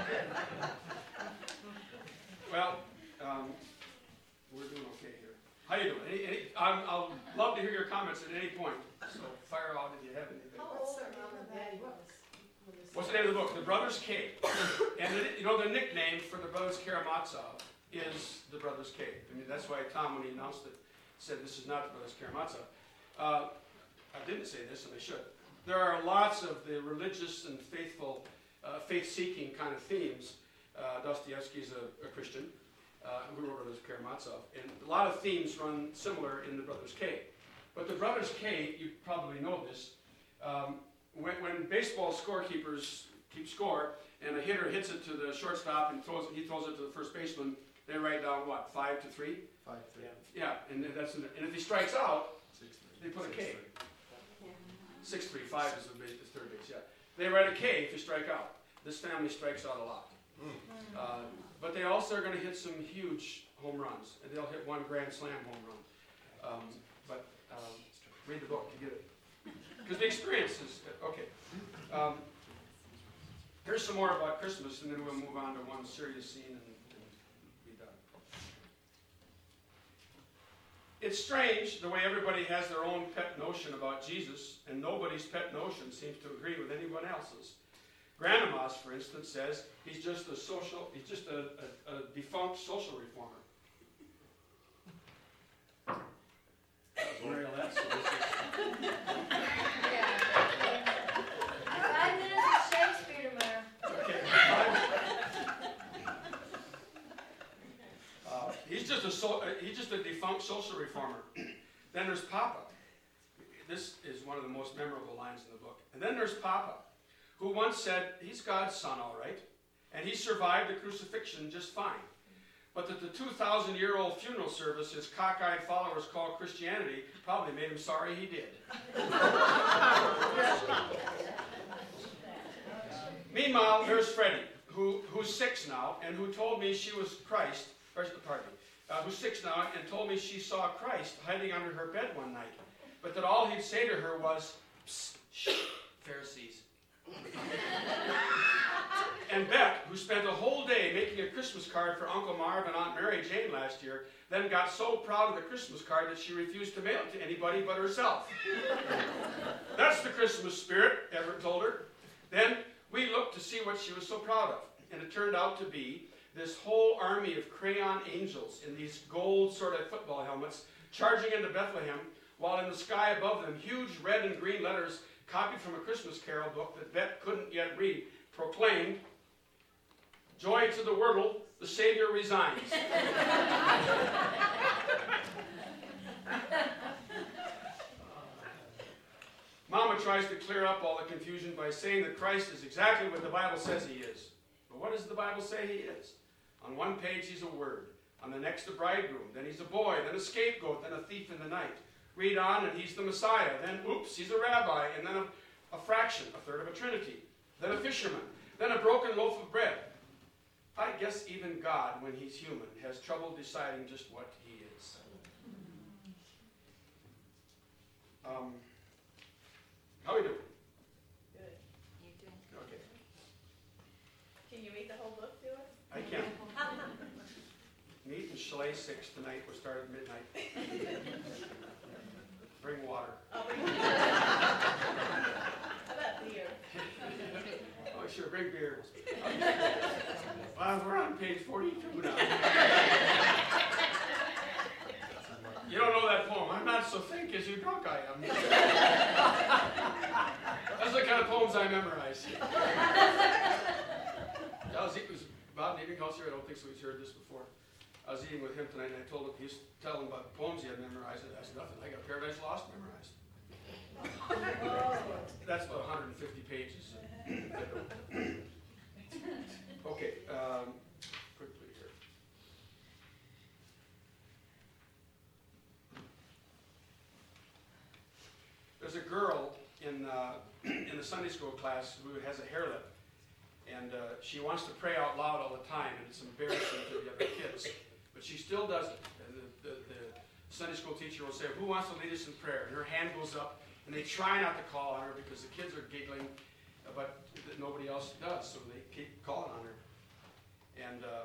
A: Well, um, we're doing okay here. How you doing? Any, any, I'm, I'll love to hear your comments at any point. So fire out if you have anything.
F: How old are mom and daddy was?
A: What's the name of the book? The Brothers Cave. And the, you know the nickname for the Brothers Karamazov is the Brothers Cave. I mean that's why Tom, when he announced it, said this is not the Brothers Karamazov. Uh, I didn't say this, and I should. There are lots of the religious and faithful, uh, faith-seeking kind of themes. Uh, Dostoevsky is a, a Christian. Uh, who wrote Brothers Karamazov, and a lot of themes run similar in the Brothers Cave. But the Brothers K, you probably know this, um, when, when baseball scorekeepers keep score, and a hitter hits it to the shortstop and throws it, he throws it to the first baseman, they write down what, five to three?
E: Five, three.
A: Yeah, and then that's, and if he strikes out,
E: Six, three.
A: they put a
E: Six,
A: K.
E: three.
A: Six, three, five is the base, is third base, yeah. They write a K if you strike out. This family strikes out a lot. Uh, but they also are going to hit some huge home runs, and they'll hit one Grand Slam home run. Um, but um, read the book, you get it. Because the experience is, okay. Um, here's some more about Christmas, and then we'll move on to one serious scene and, and be done. It's strange the way everybody has their own pet notion about Jesus, and nobody's pet notion seems to agree with anyone else's. Grandmas, for instance, says he's just a social, he's just a, a, a defunct social reformer. That was Muriel, that's
D: Five minutes of Shakespeare tomorrow.
A: okay. Uh, he's just a so, uh, he's just a defunct social reformer. Then there's Papa. This is one of the most memorable lines in the book. And then there's Papa, who once said he's God's son, all right, and he survived the crucifixion just fine. But that the two thousand year old funeral service his cockeyed followers call Christianity probably made him sorry he did. Meanwhile, there's Freddie, who, who's six now, and who told me she was Christ, or, pardon me, uh, who's six now, and told me she saw Christ hiding under her bed one night, but that all he'd say to her was, "Psst, shh, Pharisees." And Beck, who spent a whole day making a Christmas card for Uncle Marv and Aunt Mary Jane last year, then got so proud of the Christmas card that she refused to mail it to anybody but herself. That's the Christmas spirit, Everett told her. Then we looked to see what she was so proud of, and it turned out to be this whole army of crayon angels in these gold sort of football helmets charging into Bethlehem, while in the sky above them, huge red and green letters copied from a Christmas Carol book that Bet couldn't yet read, proclaimed, "Joy to the Wordle, the Savior resigns." Mama tries to clear up all the confusion by saying that Christ is exactly what the Bible says he is. But what does the Bible say he is? On one page he's a word, on the next a bridegroom, then he's a boy, then a scapegoat, then a thief in the night. Read on and he's the Messiah, then oops, he's a rabbi, and then a, a fraction, a third of a trinity, then a fisherman, then a broken loaf of bread. I guess even God, when he's human, has trouble deciding just what he is. Um, how we doing?
D: Good.
F: You doing?
A: Okay.
D: Can you read the whole book to us?
A: I can. Meet in Chalet six tonight. We'll start at midnight. Bring water.
D: I'll bring How about beer?
A: Oh, sure, bring beer. Well, we're on page forty-two now. You don't know that poem. I'm not so thick as you drunk I am. That's the kind of poems I memorize. I was, it was Bob Nebenholzer. I don't think so he's heard this before. I was eating with him tonight, and I told him, he was telling him about the poems he had memorized, and I said, nothing, I got Paradise Lost memorized. That's about one hundred fifty pages. Okay, um, quickly here. There's a girl in, uh, in the Sunday school class who has a hair lip, and uh, she wants to pray out loud all the time, and it's embarrassing to the other kids. But she still does it. And the, the, the Sunday school teacher will say, "Who wants to lead us in prayer?" And her hand goes up, and they try not to call on her because the kids are giggling, but nobody else does, so they keep calling on her. And uh,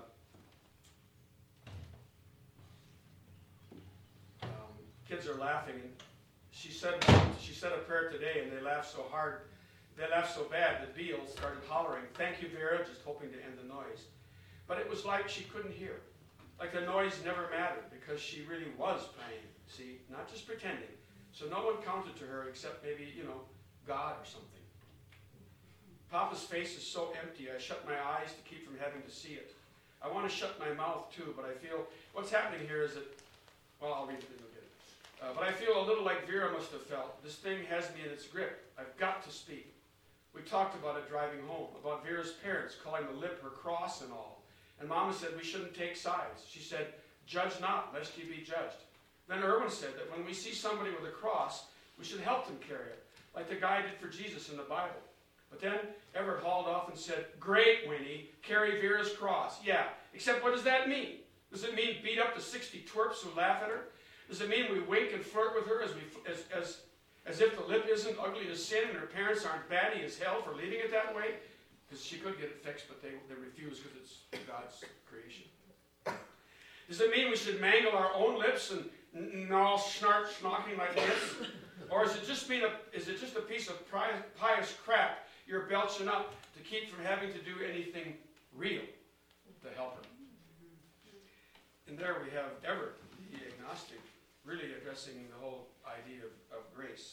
A: um, kids are laughing. And she said she said a prayer today, and they laughed so hard, they laughed so bad that Beal started hollering, "Thank you, Vera," just hoping to end the noise. But it was like she couldn't hear. Like the noise never mattered because she really was praying, see, not just pretending. So no one counted to her except maybe, you know, God or something. Papa's face is so empty, I shut my eyes to keep from having to see it. I want to shut my mouth too, but I feel what's happening here is that, well, I'll read it and you'll get it. Uh, but I feel a little like Vera must have felt. This thing has me in its grip. I've got to speak. We talked about it driving home, about Vera's parents calling the lip her cross and all. And Mama said we shouldn't take sides. She said, judge not, lest ye be judged. Then Erwin said that when we see somebody with a cross, we should help them carry it, like the guy did for Jesus in the Bible. But then Everett hauled off and said, great, Winnie, carry Vera's cross. Yeah, except what does that mean? Does it mean beat up the sixty twerps who laugh at her? Does it mean we wink and flirt with her as, we, as, as, as if the lip isn't ugly as sin and her parents aren't batty as hell for leaving it that way? Because she could get it fixed, but they, they refuse because it's God's creation. Does it mean we should mangle our own lips and gnaw, snark, snocking like this? Or is it just mean a, is it just a piece of pious, pious crap you're belching up to keep from having to do anything real to help her? And there we have Everett, the agnostic, really addressing the whole idea of, of grace.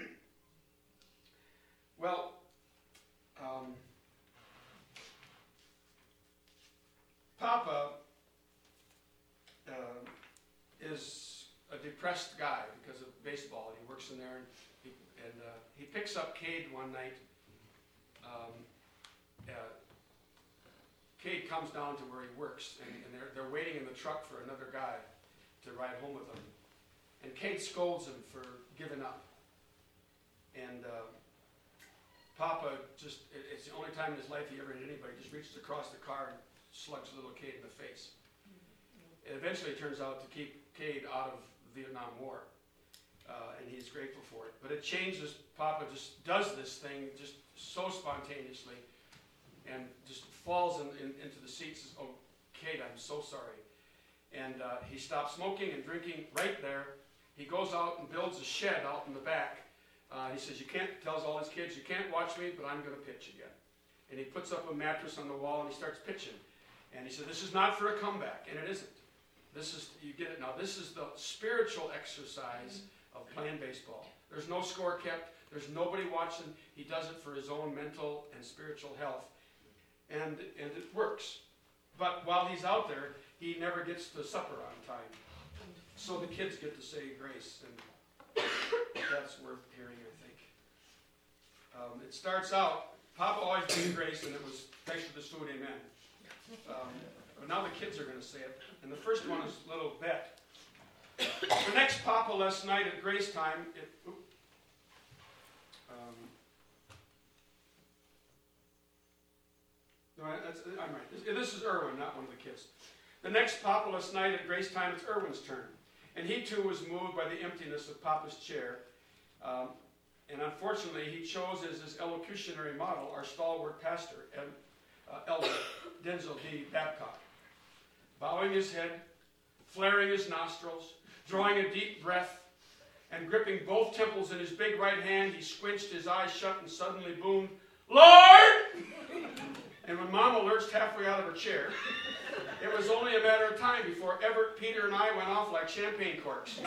A: Well, um, Papa uh, is a depressed guy because of baseball. He works in there, and he, and, uh, he picks up Cade one night. Um, uh, Cade comes down to where he works, and, and they're, they're waiting in the truck for another guy to ride home with them. And Cade scolds him for giving up. And uh, Papa just, it, it's the only time in his life he ever hit anybody, just reaches across the car and slugs little Cade in the face. It eventually turns out to keep Cade out of the Vietnam War. Uh, and he's grateful for it. But it changes. Papa just does this thing just so spontaneously and just falls in, in, into the seat and says, oh, Cade, I'm so sorry. And uh, he stops smoking and drinking right there. He goes out and builds a shed out in the back. Uh, he says, you can't, tells all his kids, you can't watch me, but I'm going to pitch again. And he puts up a mattress on the wall and he starts pitching. And he said, this is not for a comeback, and it isn't. This is, you get it now, this is the spiritual exercise of playing baseball. There's no score kept. There's nobody watching. He does it for his own mental and spiritual health. And, and it works. But while he's out there, he never gets to supper on time. So the kids get to say grace, and that's worth hearing, I think. Um, it starts out, Papa always did grace, and it was thanks for this food, amen. Um, but now the kids are going to say it. And the first one is little Bet. The next Papa last night at grace time, it, oop, um, no, that's, I'm right. This, this is Erwin, not one of the kids. The next Papa last night at grace time, it's Erwin's turn. And he too was moved by the emptiness of Papa's chair. Um, and unfortunately, he chose as his elocutionary model our stalwart pastor, Ed, uh, Elder Denzel D. Babcock. Bowing his head, flaring his nostrils, drawing a deep breath, and gripping both temples in his big right hand, he squinched his eyes shut and suddenly boomed, Lord! And when Mama lurched halfway out of her chair, it was only a matter of time before Everett, Peter, and I went off like champagne corks.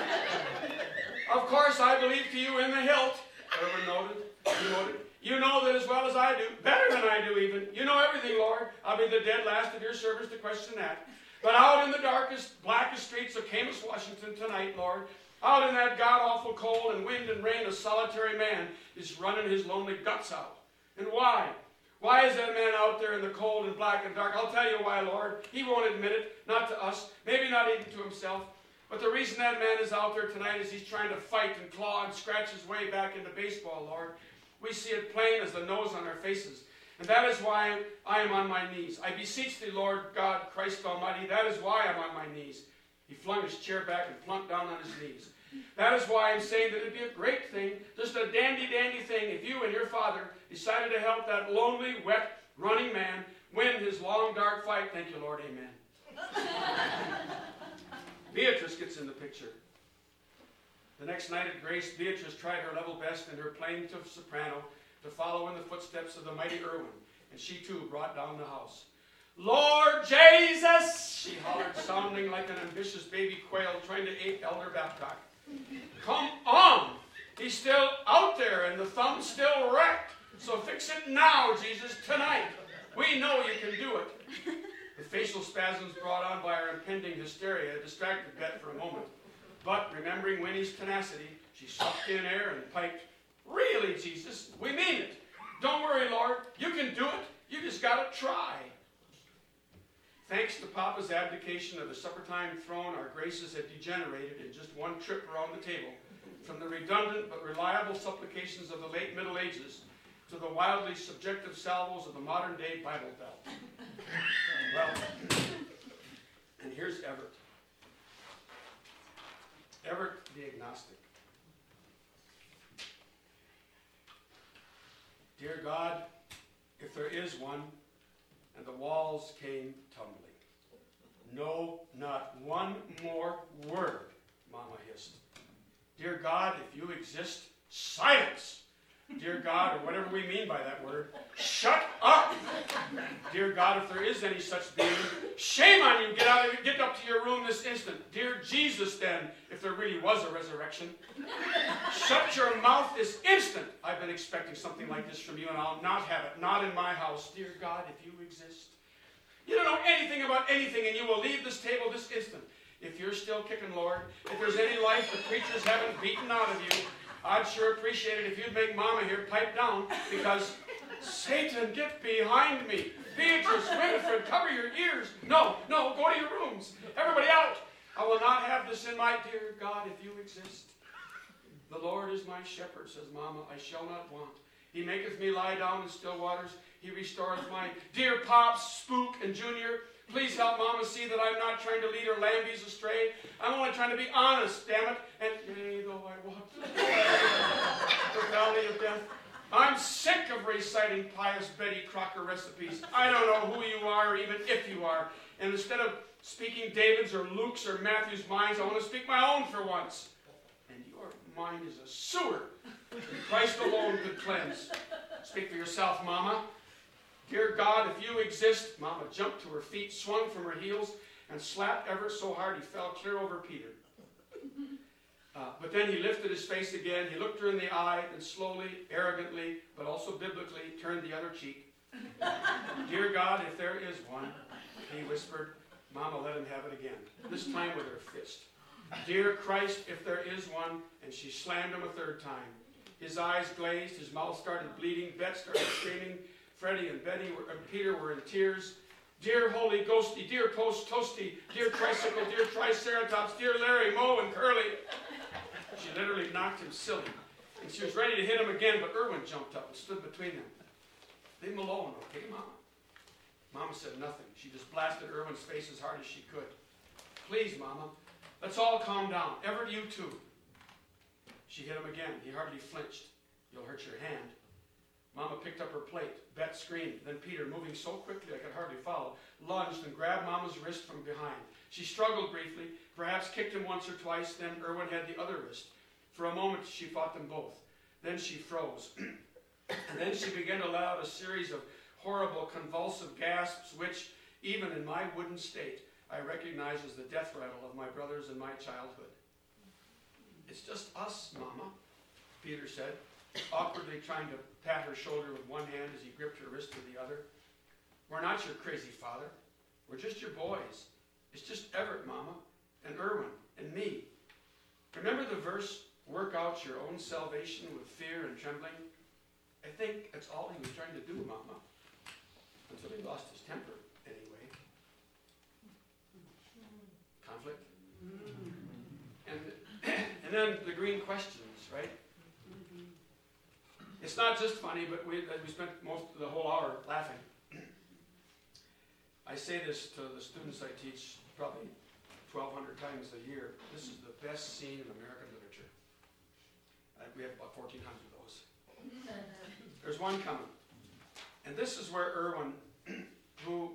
A: Of course, I believe to you in the hilt, Erwin noted. He noted. You know that as well as I do, better than I do even. You know everything, Lord. I'll be the dead last of your servants to question that. But out in the darkest, blackest streets of Camas, Washington tonight, Lord, out in that god-awful cold and wind and rain, a solitary man is running his lonely guts out. And why? Why is that man out there in the cold and black and dark? I'll tell you why, Lord. He won't admit it, not to us, maybe not even to himself. But the reason that man is out there tonight is he's trying to fight and claw and scratch his way back into baseball, Lord. We see it plain as the nose on our faces. And that is why I am on my knees. I beseech thee, Lord God, Christ Almighty, that is why I'm on my knees. He flung his chair back and plunked down on his knees. That is why I'm saying that it'd be a great thing, just a dandy-dandy thing, if you and your father decided to help that lonely, wet, running man win his long, dark fight. Thank you, Lord. Amen. Beatrice gets in the picture. The next night at Grace, Beatrice tried her level best in her plaintive soprano to follow in the footsteps of the mighty Erwin, and she too brought down the house. Lord Jesus, she hollered, sounding like an ambitious baby quail trying to ape Elder Babcock. Come on! He's still out there, and the thumb's still wrecked. So fix it now, Jesus, tonight. We know you can do it. The facial spasms brought on by her impending hysteria distracted Bet for a moment. But remembering Winnie's tenacity, she sucked in air and piped, "Really, Jesus, we mean it. Don't worry, Lord. You can do it. You just got to try." Thanks to Papa's abdication of the supper-time throne, our graces had degenerated in just one trip around the table, from the redundant but reliable supplications of the late Middle Ages to the wildly subjective salvos of the modern-day Bible Belt. Well, and here's Everett. Everett the agnostic. Dear God, if there is one, and the walls came tumbling. No, not one more word, Mama hissed. Dear God, if you exist, silence. Dear God, or whatever we mean by that word, shut up. Dear God, if there is any such being, shame on you. Get out of, get up to your room this instant. Dear Jesus, then, if there really was a resurrection, shut your mouth this instant. I've been expecting something like this from you, and I'll not have it. Not in my house. Dear God, if you exist. You don't know anything about anything, and you will leave this table this instant. If you're still kicking, Lord, if there's any life the preachers haven't beaten out of you, I'd sure appreciate it if you'd make Mama here pipe down, because Satan, get behind me. Beatrice, Winifred, cover your ears. No, no, go to your rooms. Everybody out. I will not have this in my dear God, if you exist. The Lord is my shepherd, says Mama, I shall not want. He maketh me lie down in still waters. He restoreth my dear Pops, Spook, and Junior. Please help Mama see that I'm not trying to lead her lambies astray. I'm only trying to be honest, damn it. And yea, though I walk the valley of death, I'm sick of reciting pious Betty Crocker recipes. I don't know who you are, or even if you are. And instead of speaking David's or Luke's or Matthew's minds, I want to speak my own for once. And your mind is a sewer. Christ alone could cleanse. Speak for yourself, Mama. Dear God, if you exist, Mama jumped to her feet, swung from her heels, and slapped Everett so hard he fell clear over Peter. Uh, but then he lifted his face again, he looked her in the eye, and slowly, arrogantly, but also biblically, turned the other cheek. Dear God, if there is one, he whispered. Mama let him have it again, this time with her fist. Dear Christ, if there is one, and she slammed him a third time. His eyes glazed, his mouth started bleeding, Bet started screaming, Freddie and Betty were, and Peter were in tears. Dear Holy Ghosty, dear Post Toasty, dear Tricycle, dear Triceratops, dear Larry, Moe, and Curly. She literally knocked him silly. And she was ready to hit him again, but Irwin jumped up and stood between them. Leave him alone, okay, Mama? Mama said nothing. She just blasted Irwin's face as hard as she could. Please, Mama, let's all calm down. Everett, you too. She hit him again. He hardly flinched. You'll hurt your hand. Mama picked up her plate. Bet screamed. Then Peter, moving so quickly I could hardly follow, lunged and grabbed Mama's wrist from behind. She struggled briefly, perhaps kicked him once or twice, then Irwin had the other wrist. For a moment she fought them both. Then she froze. And then she began to let out a series of horrible convulsive gasps, which, even in my wooden state, I recognize as the death rattle of my brothers and my childhood. It's just us, Mama, Peter said, awkwardly trying to pat her shoulder with one hand as he gripped her wrist with the other. We're not your crazy father. We're just your boys. It's just Everett, Mama, and Irwin, and me. Remember the verse, work out your own salvation with fear and trembling? I think that's all he was trying to do, Mama. Until he lost his temper, anyway. Conflict? And, and then the green questions, right? It's not just funny, but we, we spent most of the whole hour laughing. I say this to the students I teach probably twelve hundred times a year. This is the best scene in American literature. Uh, we have about fourteen hundred of those. There's one coming. And this is where Irwin, who,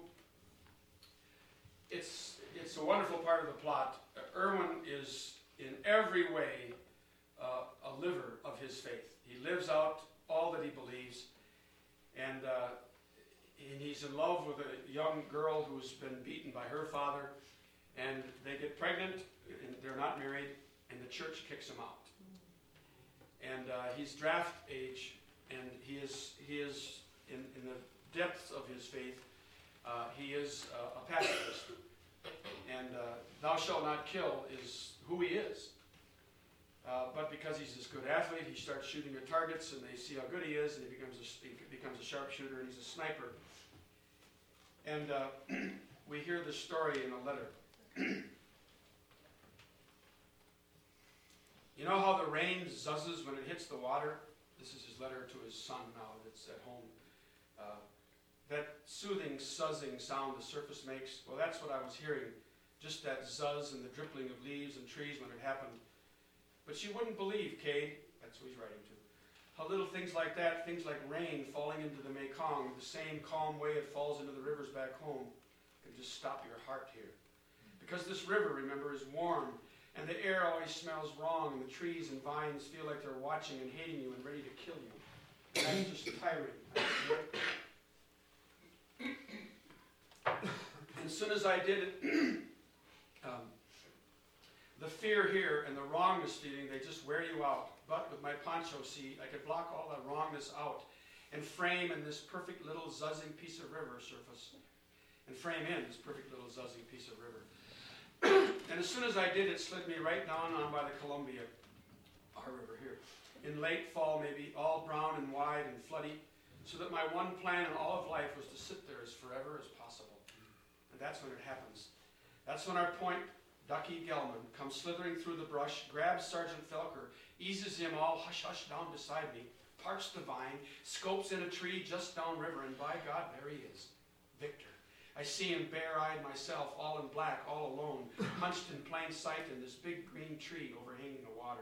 A: it's, it's a wonderful part of the plot. Uh, Irwin is in every way uh, a liver of his faith. He lives out all that he believes, and, uh, and he's in love with a young girl who's been beaten by her father, and they get pregnant, and they're not married, and the church kicks him out. And uh, he's draft age, and he is, he is in, in the depths of his faith, uh, he is uh, a pacifist. And uh, thou shalt not kill is who he is. Uh, but because he's this good athlete, he starts shooting at targets, and they see how good he is, and he becomes a, he becomes a sharpshooter, and he's a sniper. And uh, we hear the story in a letter. You know how the rain zuzzes when it hits the water? This is his letter to his son now that's at home. Uh, that soothing, suzzing sound the surface makes, well, that's what I was hearing. Just that zuzz and the dripping of leaves and trees when it happened. But you wouldn't believe, Cade, that's who he's writing to, how little things like that, things like rain falling into the Mekong, the same calm way it falls into the rivers back home, can just stop your heart here. Because this river, remember, is warm, and the air always smells wrong, and the trees and vines feel like they're watching and hating you and ready to kill you. And that's just tiring. And as soon as I did it, um, the fear here and the wrongness feeling, they just wear you out. But with my poncho seat, I could block all that wrongness out and frame in this perfect little zuzzing piece of river surface. And frame in this perfect little zuzzing piece of river. And as soon as I did, it slid me right down on by the Columbia, our river here. In late fall, maybe, all brown and wide and floody, so that my one plan in all of life was to sit there as forever as possible. And that's when it happens. That's when our point, Ducky Gelman, comes slithering through the brush, grabs Sergeant Felker, eases him all hush-hush down beside me, parts the vine, scopes in a tree just downriver, and by God, there he is, Victor. I see him bare-eyed myself, all in black, all alone, hunched in plain sight in this big green tree overhanging the water.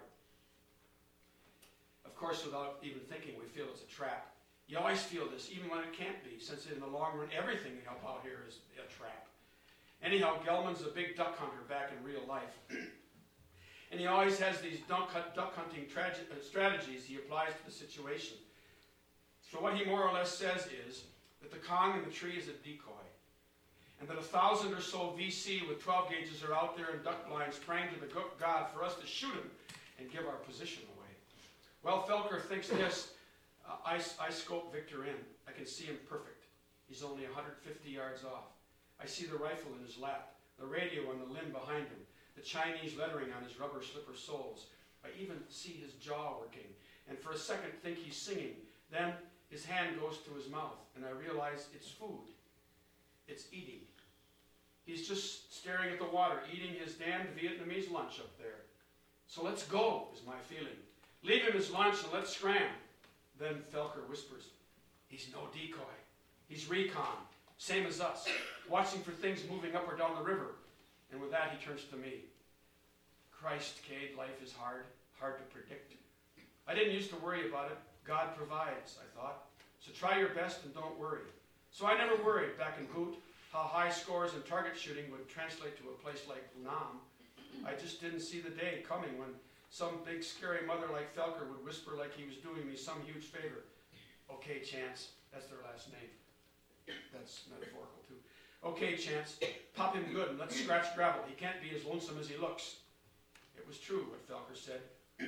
A: Of course, without even thinking, we feel it's a trap. You always feel this, even when it can't be, since in the long run, everything out here is a trap. Anyhow, Gelman's a big duck hunter back in real life. And he always has these duck, duck hunting trage- uh, strategies he applies to the situation. So what he more or less says is that the Kong in the tree is a decoy. And that a thousand or so V C with twelve gauges are out there in duck blinds praying to the God for us to shoot him and give our position away. Well, Felker thinks this. Uh, I, I scope Victor in. I can see him perfect. He's only one hundred fifty yards off. I see the rifle in his lap, the radio on the limb behind him, the Chinese lettering on his rubber slipper soles. I even see his jaw working, and for a second think he's singing. Then his hand goes to his mouth, and I realize it's food. It's eating. He's just staring at the water, eating his damned Vietnamese lunch up there. So let's go, is my feeling. Leave him his lunch and let's scram. Then Felker whispers, he's no decoy. He's recon, same as us, watching for things moving up or down the river. And with that, he turns to me. Christ, Cade, life is hard, hard to predict. I didn't used to worry about it. God provides, I thought. So try your best and don't worry. So I never worried back in Boot how high scores in target shooting would translate to a place like Nam. I just didn't see the day coming when some big scary mother like Felker would whisper like he was doing me some huge favor. Okay, Chance, that's their last name. That's metaphorical too. Okay, Chance, pop him good and let's scratch gravel. He can't be as lonesome as he looks. It was true what Felker said.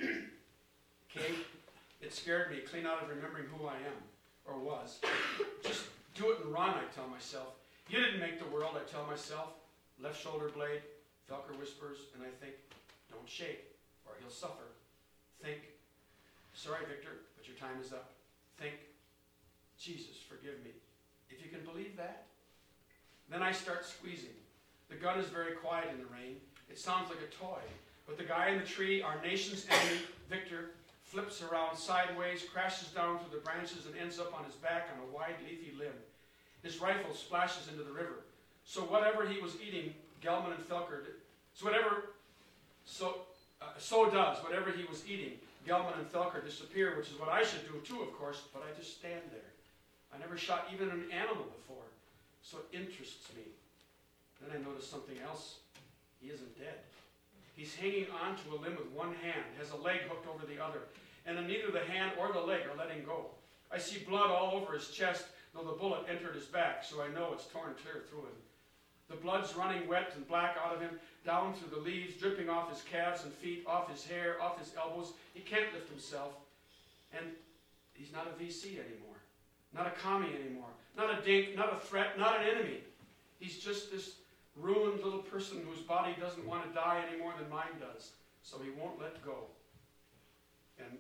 A: Kate, it scared me clean out of remembering who I am, or was. Just do it and run, I tell myself. You didn't make the world, I tell myself. Left shoulder blade, Felker whispers, and I think, don't shake, or he'll suffer. Think, sorry, Victor, but your time is up. Think, Jesus, forgive me. If you can believe that. Then I start squeezing. The gun is very quiet in the rain. It sounds like a toy. But the guy in the tree, our nation's enemy, Victor, flips around sideways, crashes down through the branches, and ends up on his back on a wide, leafy limb. His rifle splashes into the river. So whatever he was eating, Gelman and Felker did. So whatever, so, uh, so does whatever he was eating, Gelman and Felker disappear, which is what I should do too, of course, but I just stand there. I never shot even an animal before, so it interests me. Then I notice something else. He isn't dead. He's hanging onto a limb with one hand, has a leg hooked over the other, and then neither the hand or the leg are letting go. I see blood all over his chest, though the bullet entered his back, so I know it's torn clear through him. The blood's running wet and black out of him, down through the leaves, dripping off his calves and feet, off his hair, off his elbows. He can't lift himself. And he's not a V C anymore. Not a commie anymore. Not a dink, not a threat, not an enemy. He's just this ruined little person whose body doesn't want to die any more than mine does. So he won't let go. and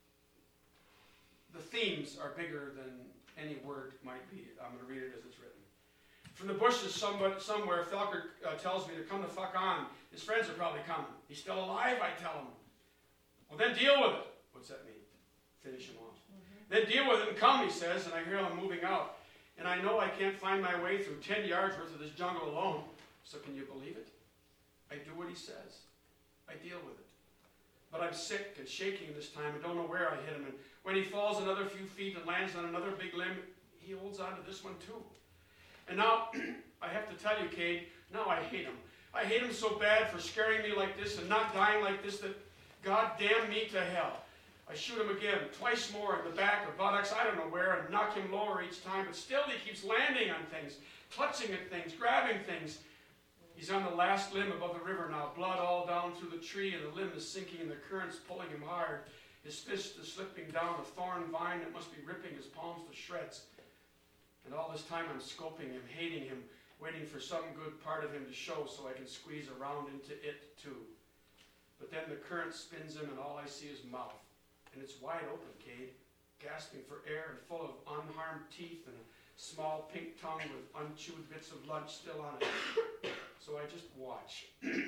A: the themes are bigger than any word might be. I'm going to read it as it's written. From the bushes somebody, somewhere, Felker uh, tells me to come the fuck on. His friends are probably coming. He's still alive, I tell him. Well, then deal with it. What's that mean? Finish him off. Mm-hmm. Then deal with it and come, he says, and I hear him moving out. And I know I can't find my way through ten yards worth of this jungle alone. So can you believe it? I do what he says. I deal with it. But I'm sick and shaking this time. I don't know where I hit him. And when he falls another few feet and lands on another big limb, he holds on to this one too. And now, I have to tell you, Cade, now I hate him. I hate him so bad for scaring me like this and not dying like this that God damn me to hell. I shoot him again, twice more in the back or buttocks, I don't know where, and knock him lower each time, but still he keeps landing on things, clutching at things, grabbing things. He's on the last limb above the river now, blood all down through the tree, and the limb is sinking and the current's pulling him hard. His fist is slipping down a thorn vine that must be ripping his palms to shreds. And all this time I'm scoping him, hating him, waiting for some good part of him to show so I can squeeze around into it too. But then the current spins him and all I see is mouth. And it's wide open, Cade, gasping for air and full of unharmed teeth and a small pink tongue with unchewed bits of lunch still on it. So I just watch.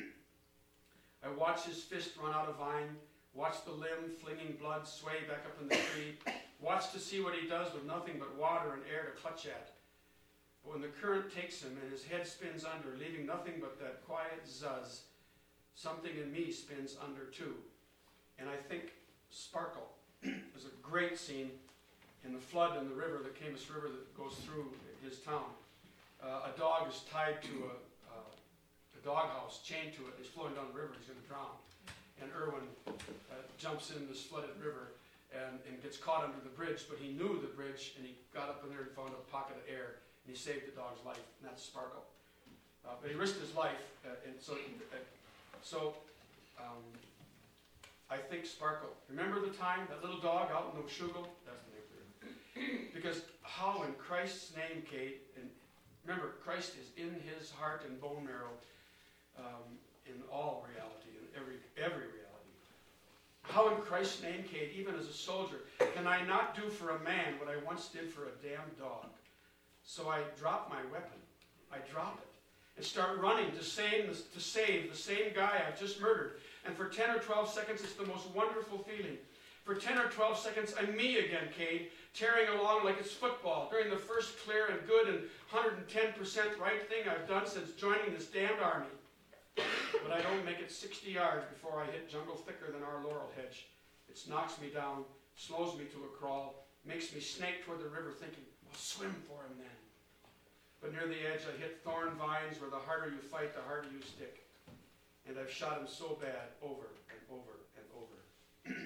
A: I watch his fist run out of vine, watch the limb flinging blood sway back up in the tree, watch to see what he does with nothing but water and air to clutch at. But when the current takes him and his head spins under, leaving nothing but that quiet zuzz, something in me spins under too. And I think Sparkle is a great scene in the flood in the river, the Camas River that goes through his town. Uh, a dog is tied to a, uh, a doghouse, chained to it. He's flowing down the river. He's going to drown. And Irwin uh, jumps in this flooded river and, and gets caught under the bridge, but he knew the bridge, and he got up in there and found a pocket of air, and he saved the dog's life, and that's Sparkle. Uh, but he risked his life, uh, and so, uh, so um, I think Sparkle. Remember the time, that little dog out in Oshugal? That's the name for it. Because how in Christ's name, Kate, and remember, Christ is in his heart and bone marrow um, in all reality, in every, every reality. How in Christ's name, Kate, even as a soldier, can I not do for a man what I once did for a damn dog? So I drop my weapon. I drop it and start running to save, to save the same guy I've just murdered. And for ten or twelve seconds, it's the most wonderful feeling. For ten or twelve seconds, I'm me again, Cade, tearing along like it's football, doing the first clear and good and one hundred ten percent right thing I've done since joining this damned army. But I don't make it sixty yards before I hit jungle thicker than our laurel hedge. It knocks me down, slows me to a crawl, makes me snake toward the river thinking, I'll swim for him then. But near the edge, I hit thorn vines where the harder you fight, the harder you stick. And I've shot him so bad over and over and over.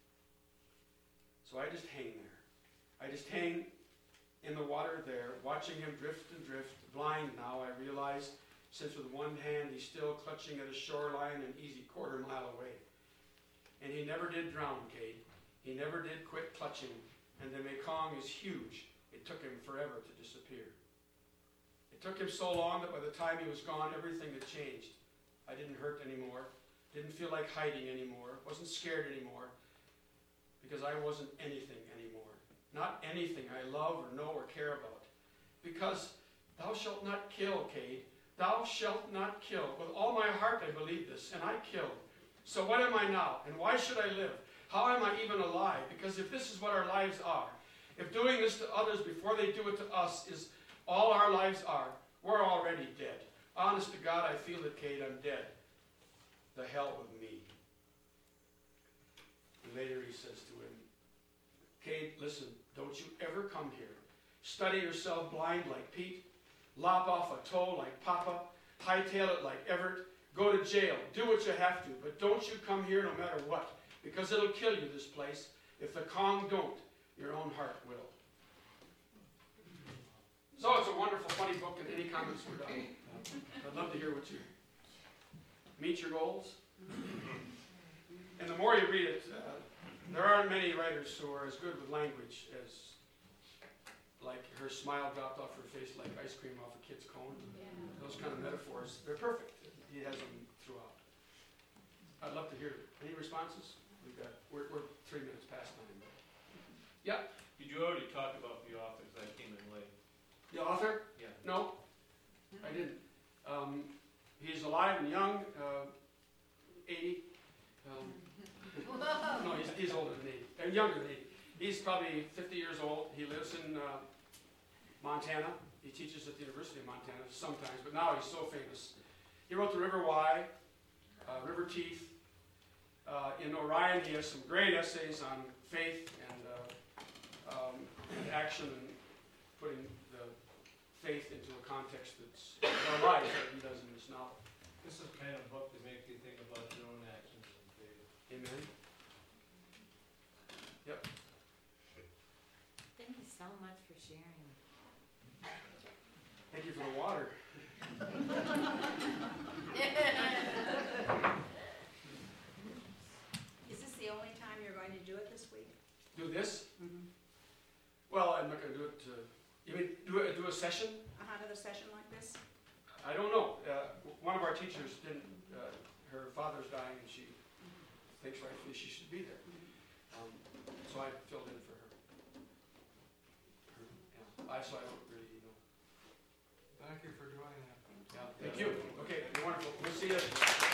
A: So I just hang there. I just hang in the water there, watching him drift and drift, blind now, I realize, since with one hand he's still clutching at a shoreline an easy quarter mile away. And he never did drown, Cade. He never did quit clutching. And the Mekong is huge. It took him forever to disappear. It took him so long that by the time he was gone, everything had changed. I didn't hurt anymore, didn't feel like hiding anymore, wasn't scared anymore, because I wasn't anything anymore. Not anything I love or know or care about. Because thou shalt not kill, Cade. Thou shalt not kill. With all my heart I believe this, and I killed. So what am I now, and why should I live? How am I even alive? Because if this is what our lives are, if doing this to others before they do it to us is all our lives are, we're already dead. Honest to God, I feel it, Cade, I'm dead. The hell with me. And later he says to him, Cade, listen, don't you ever come here. Study yourself blind like Pete. Lop off a toe like Papa. Hightail it like Everett. Go to jail. Do what you have to. But don't you come here no matter what. Because it'll kill you, this place. If the Kong don't, your own heart will. So it's a wonderful, funny book, and any comments were done. I'd love to hear what you meet your goals. And the more you read it, uh, there aren't many writers who are as good with language as, like, her smile dropped off her face like ice cream off a kid's cone.
F: Yeah.
A: Those kind of metaphors, they're perfect. He has them throughout. I'd love to hear any responses. We've got, we're, we're three minutes past nine.
B: Did you already talk about the authors? I came in late.
A: The author?
B: Yeah.
A: No, I didn't. Um, he's alive and young, uh, eighty. Um, no, he's, he's older than eighty, uh, younger than eighty. He's probably fifty years old. He lives in uh, Montana. He teaches at the University of Montana sometimes, but now he's so famous. He wrote The River Why, uh, River Teeth. Uh, in Orion, he has some great essays on faith and, uh, um, and action and putting the faith into a context that's in our lives that he does in this novel.
G: This is the kind of book that makes you think about your own actions and faith.
A: Amen. Yep.
H: Thank you so much for sharing.
A: Thank you for the water.
I: Is this the only time you're going to do it this week?
A: Do this?
I: Mm-hmm.
A: Well, I'm not going to do it. Uh, you mean do a, do a session?
I: Another session like this?
A: I don't know. Uh, one of our teachers didn't. Uh, her father's dying, and she thinks rightfully she should be there. Um, so I filled in for her. her yeah. I so I don't really know.
G: Thank you for doing that.
A: Yeah. Thank you. Okay. You're wonderful. We'll see you.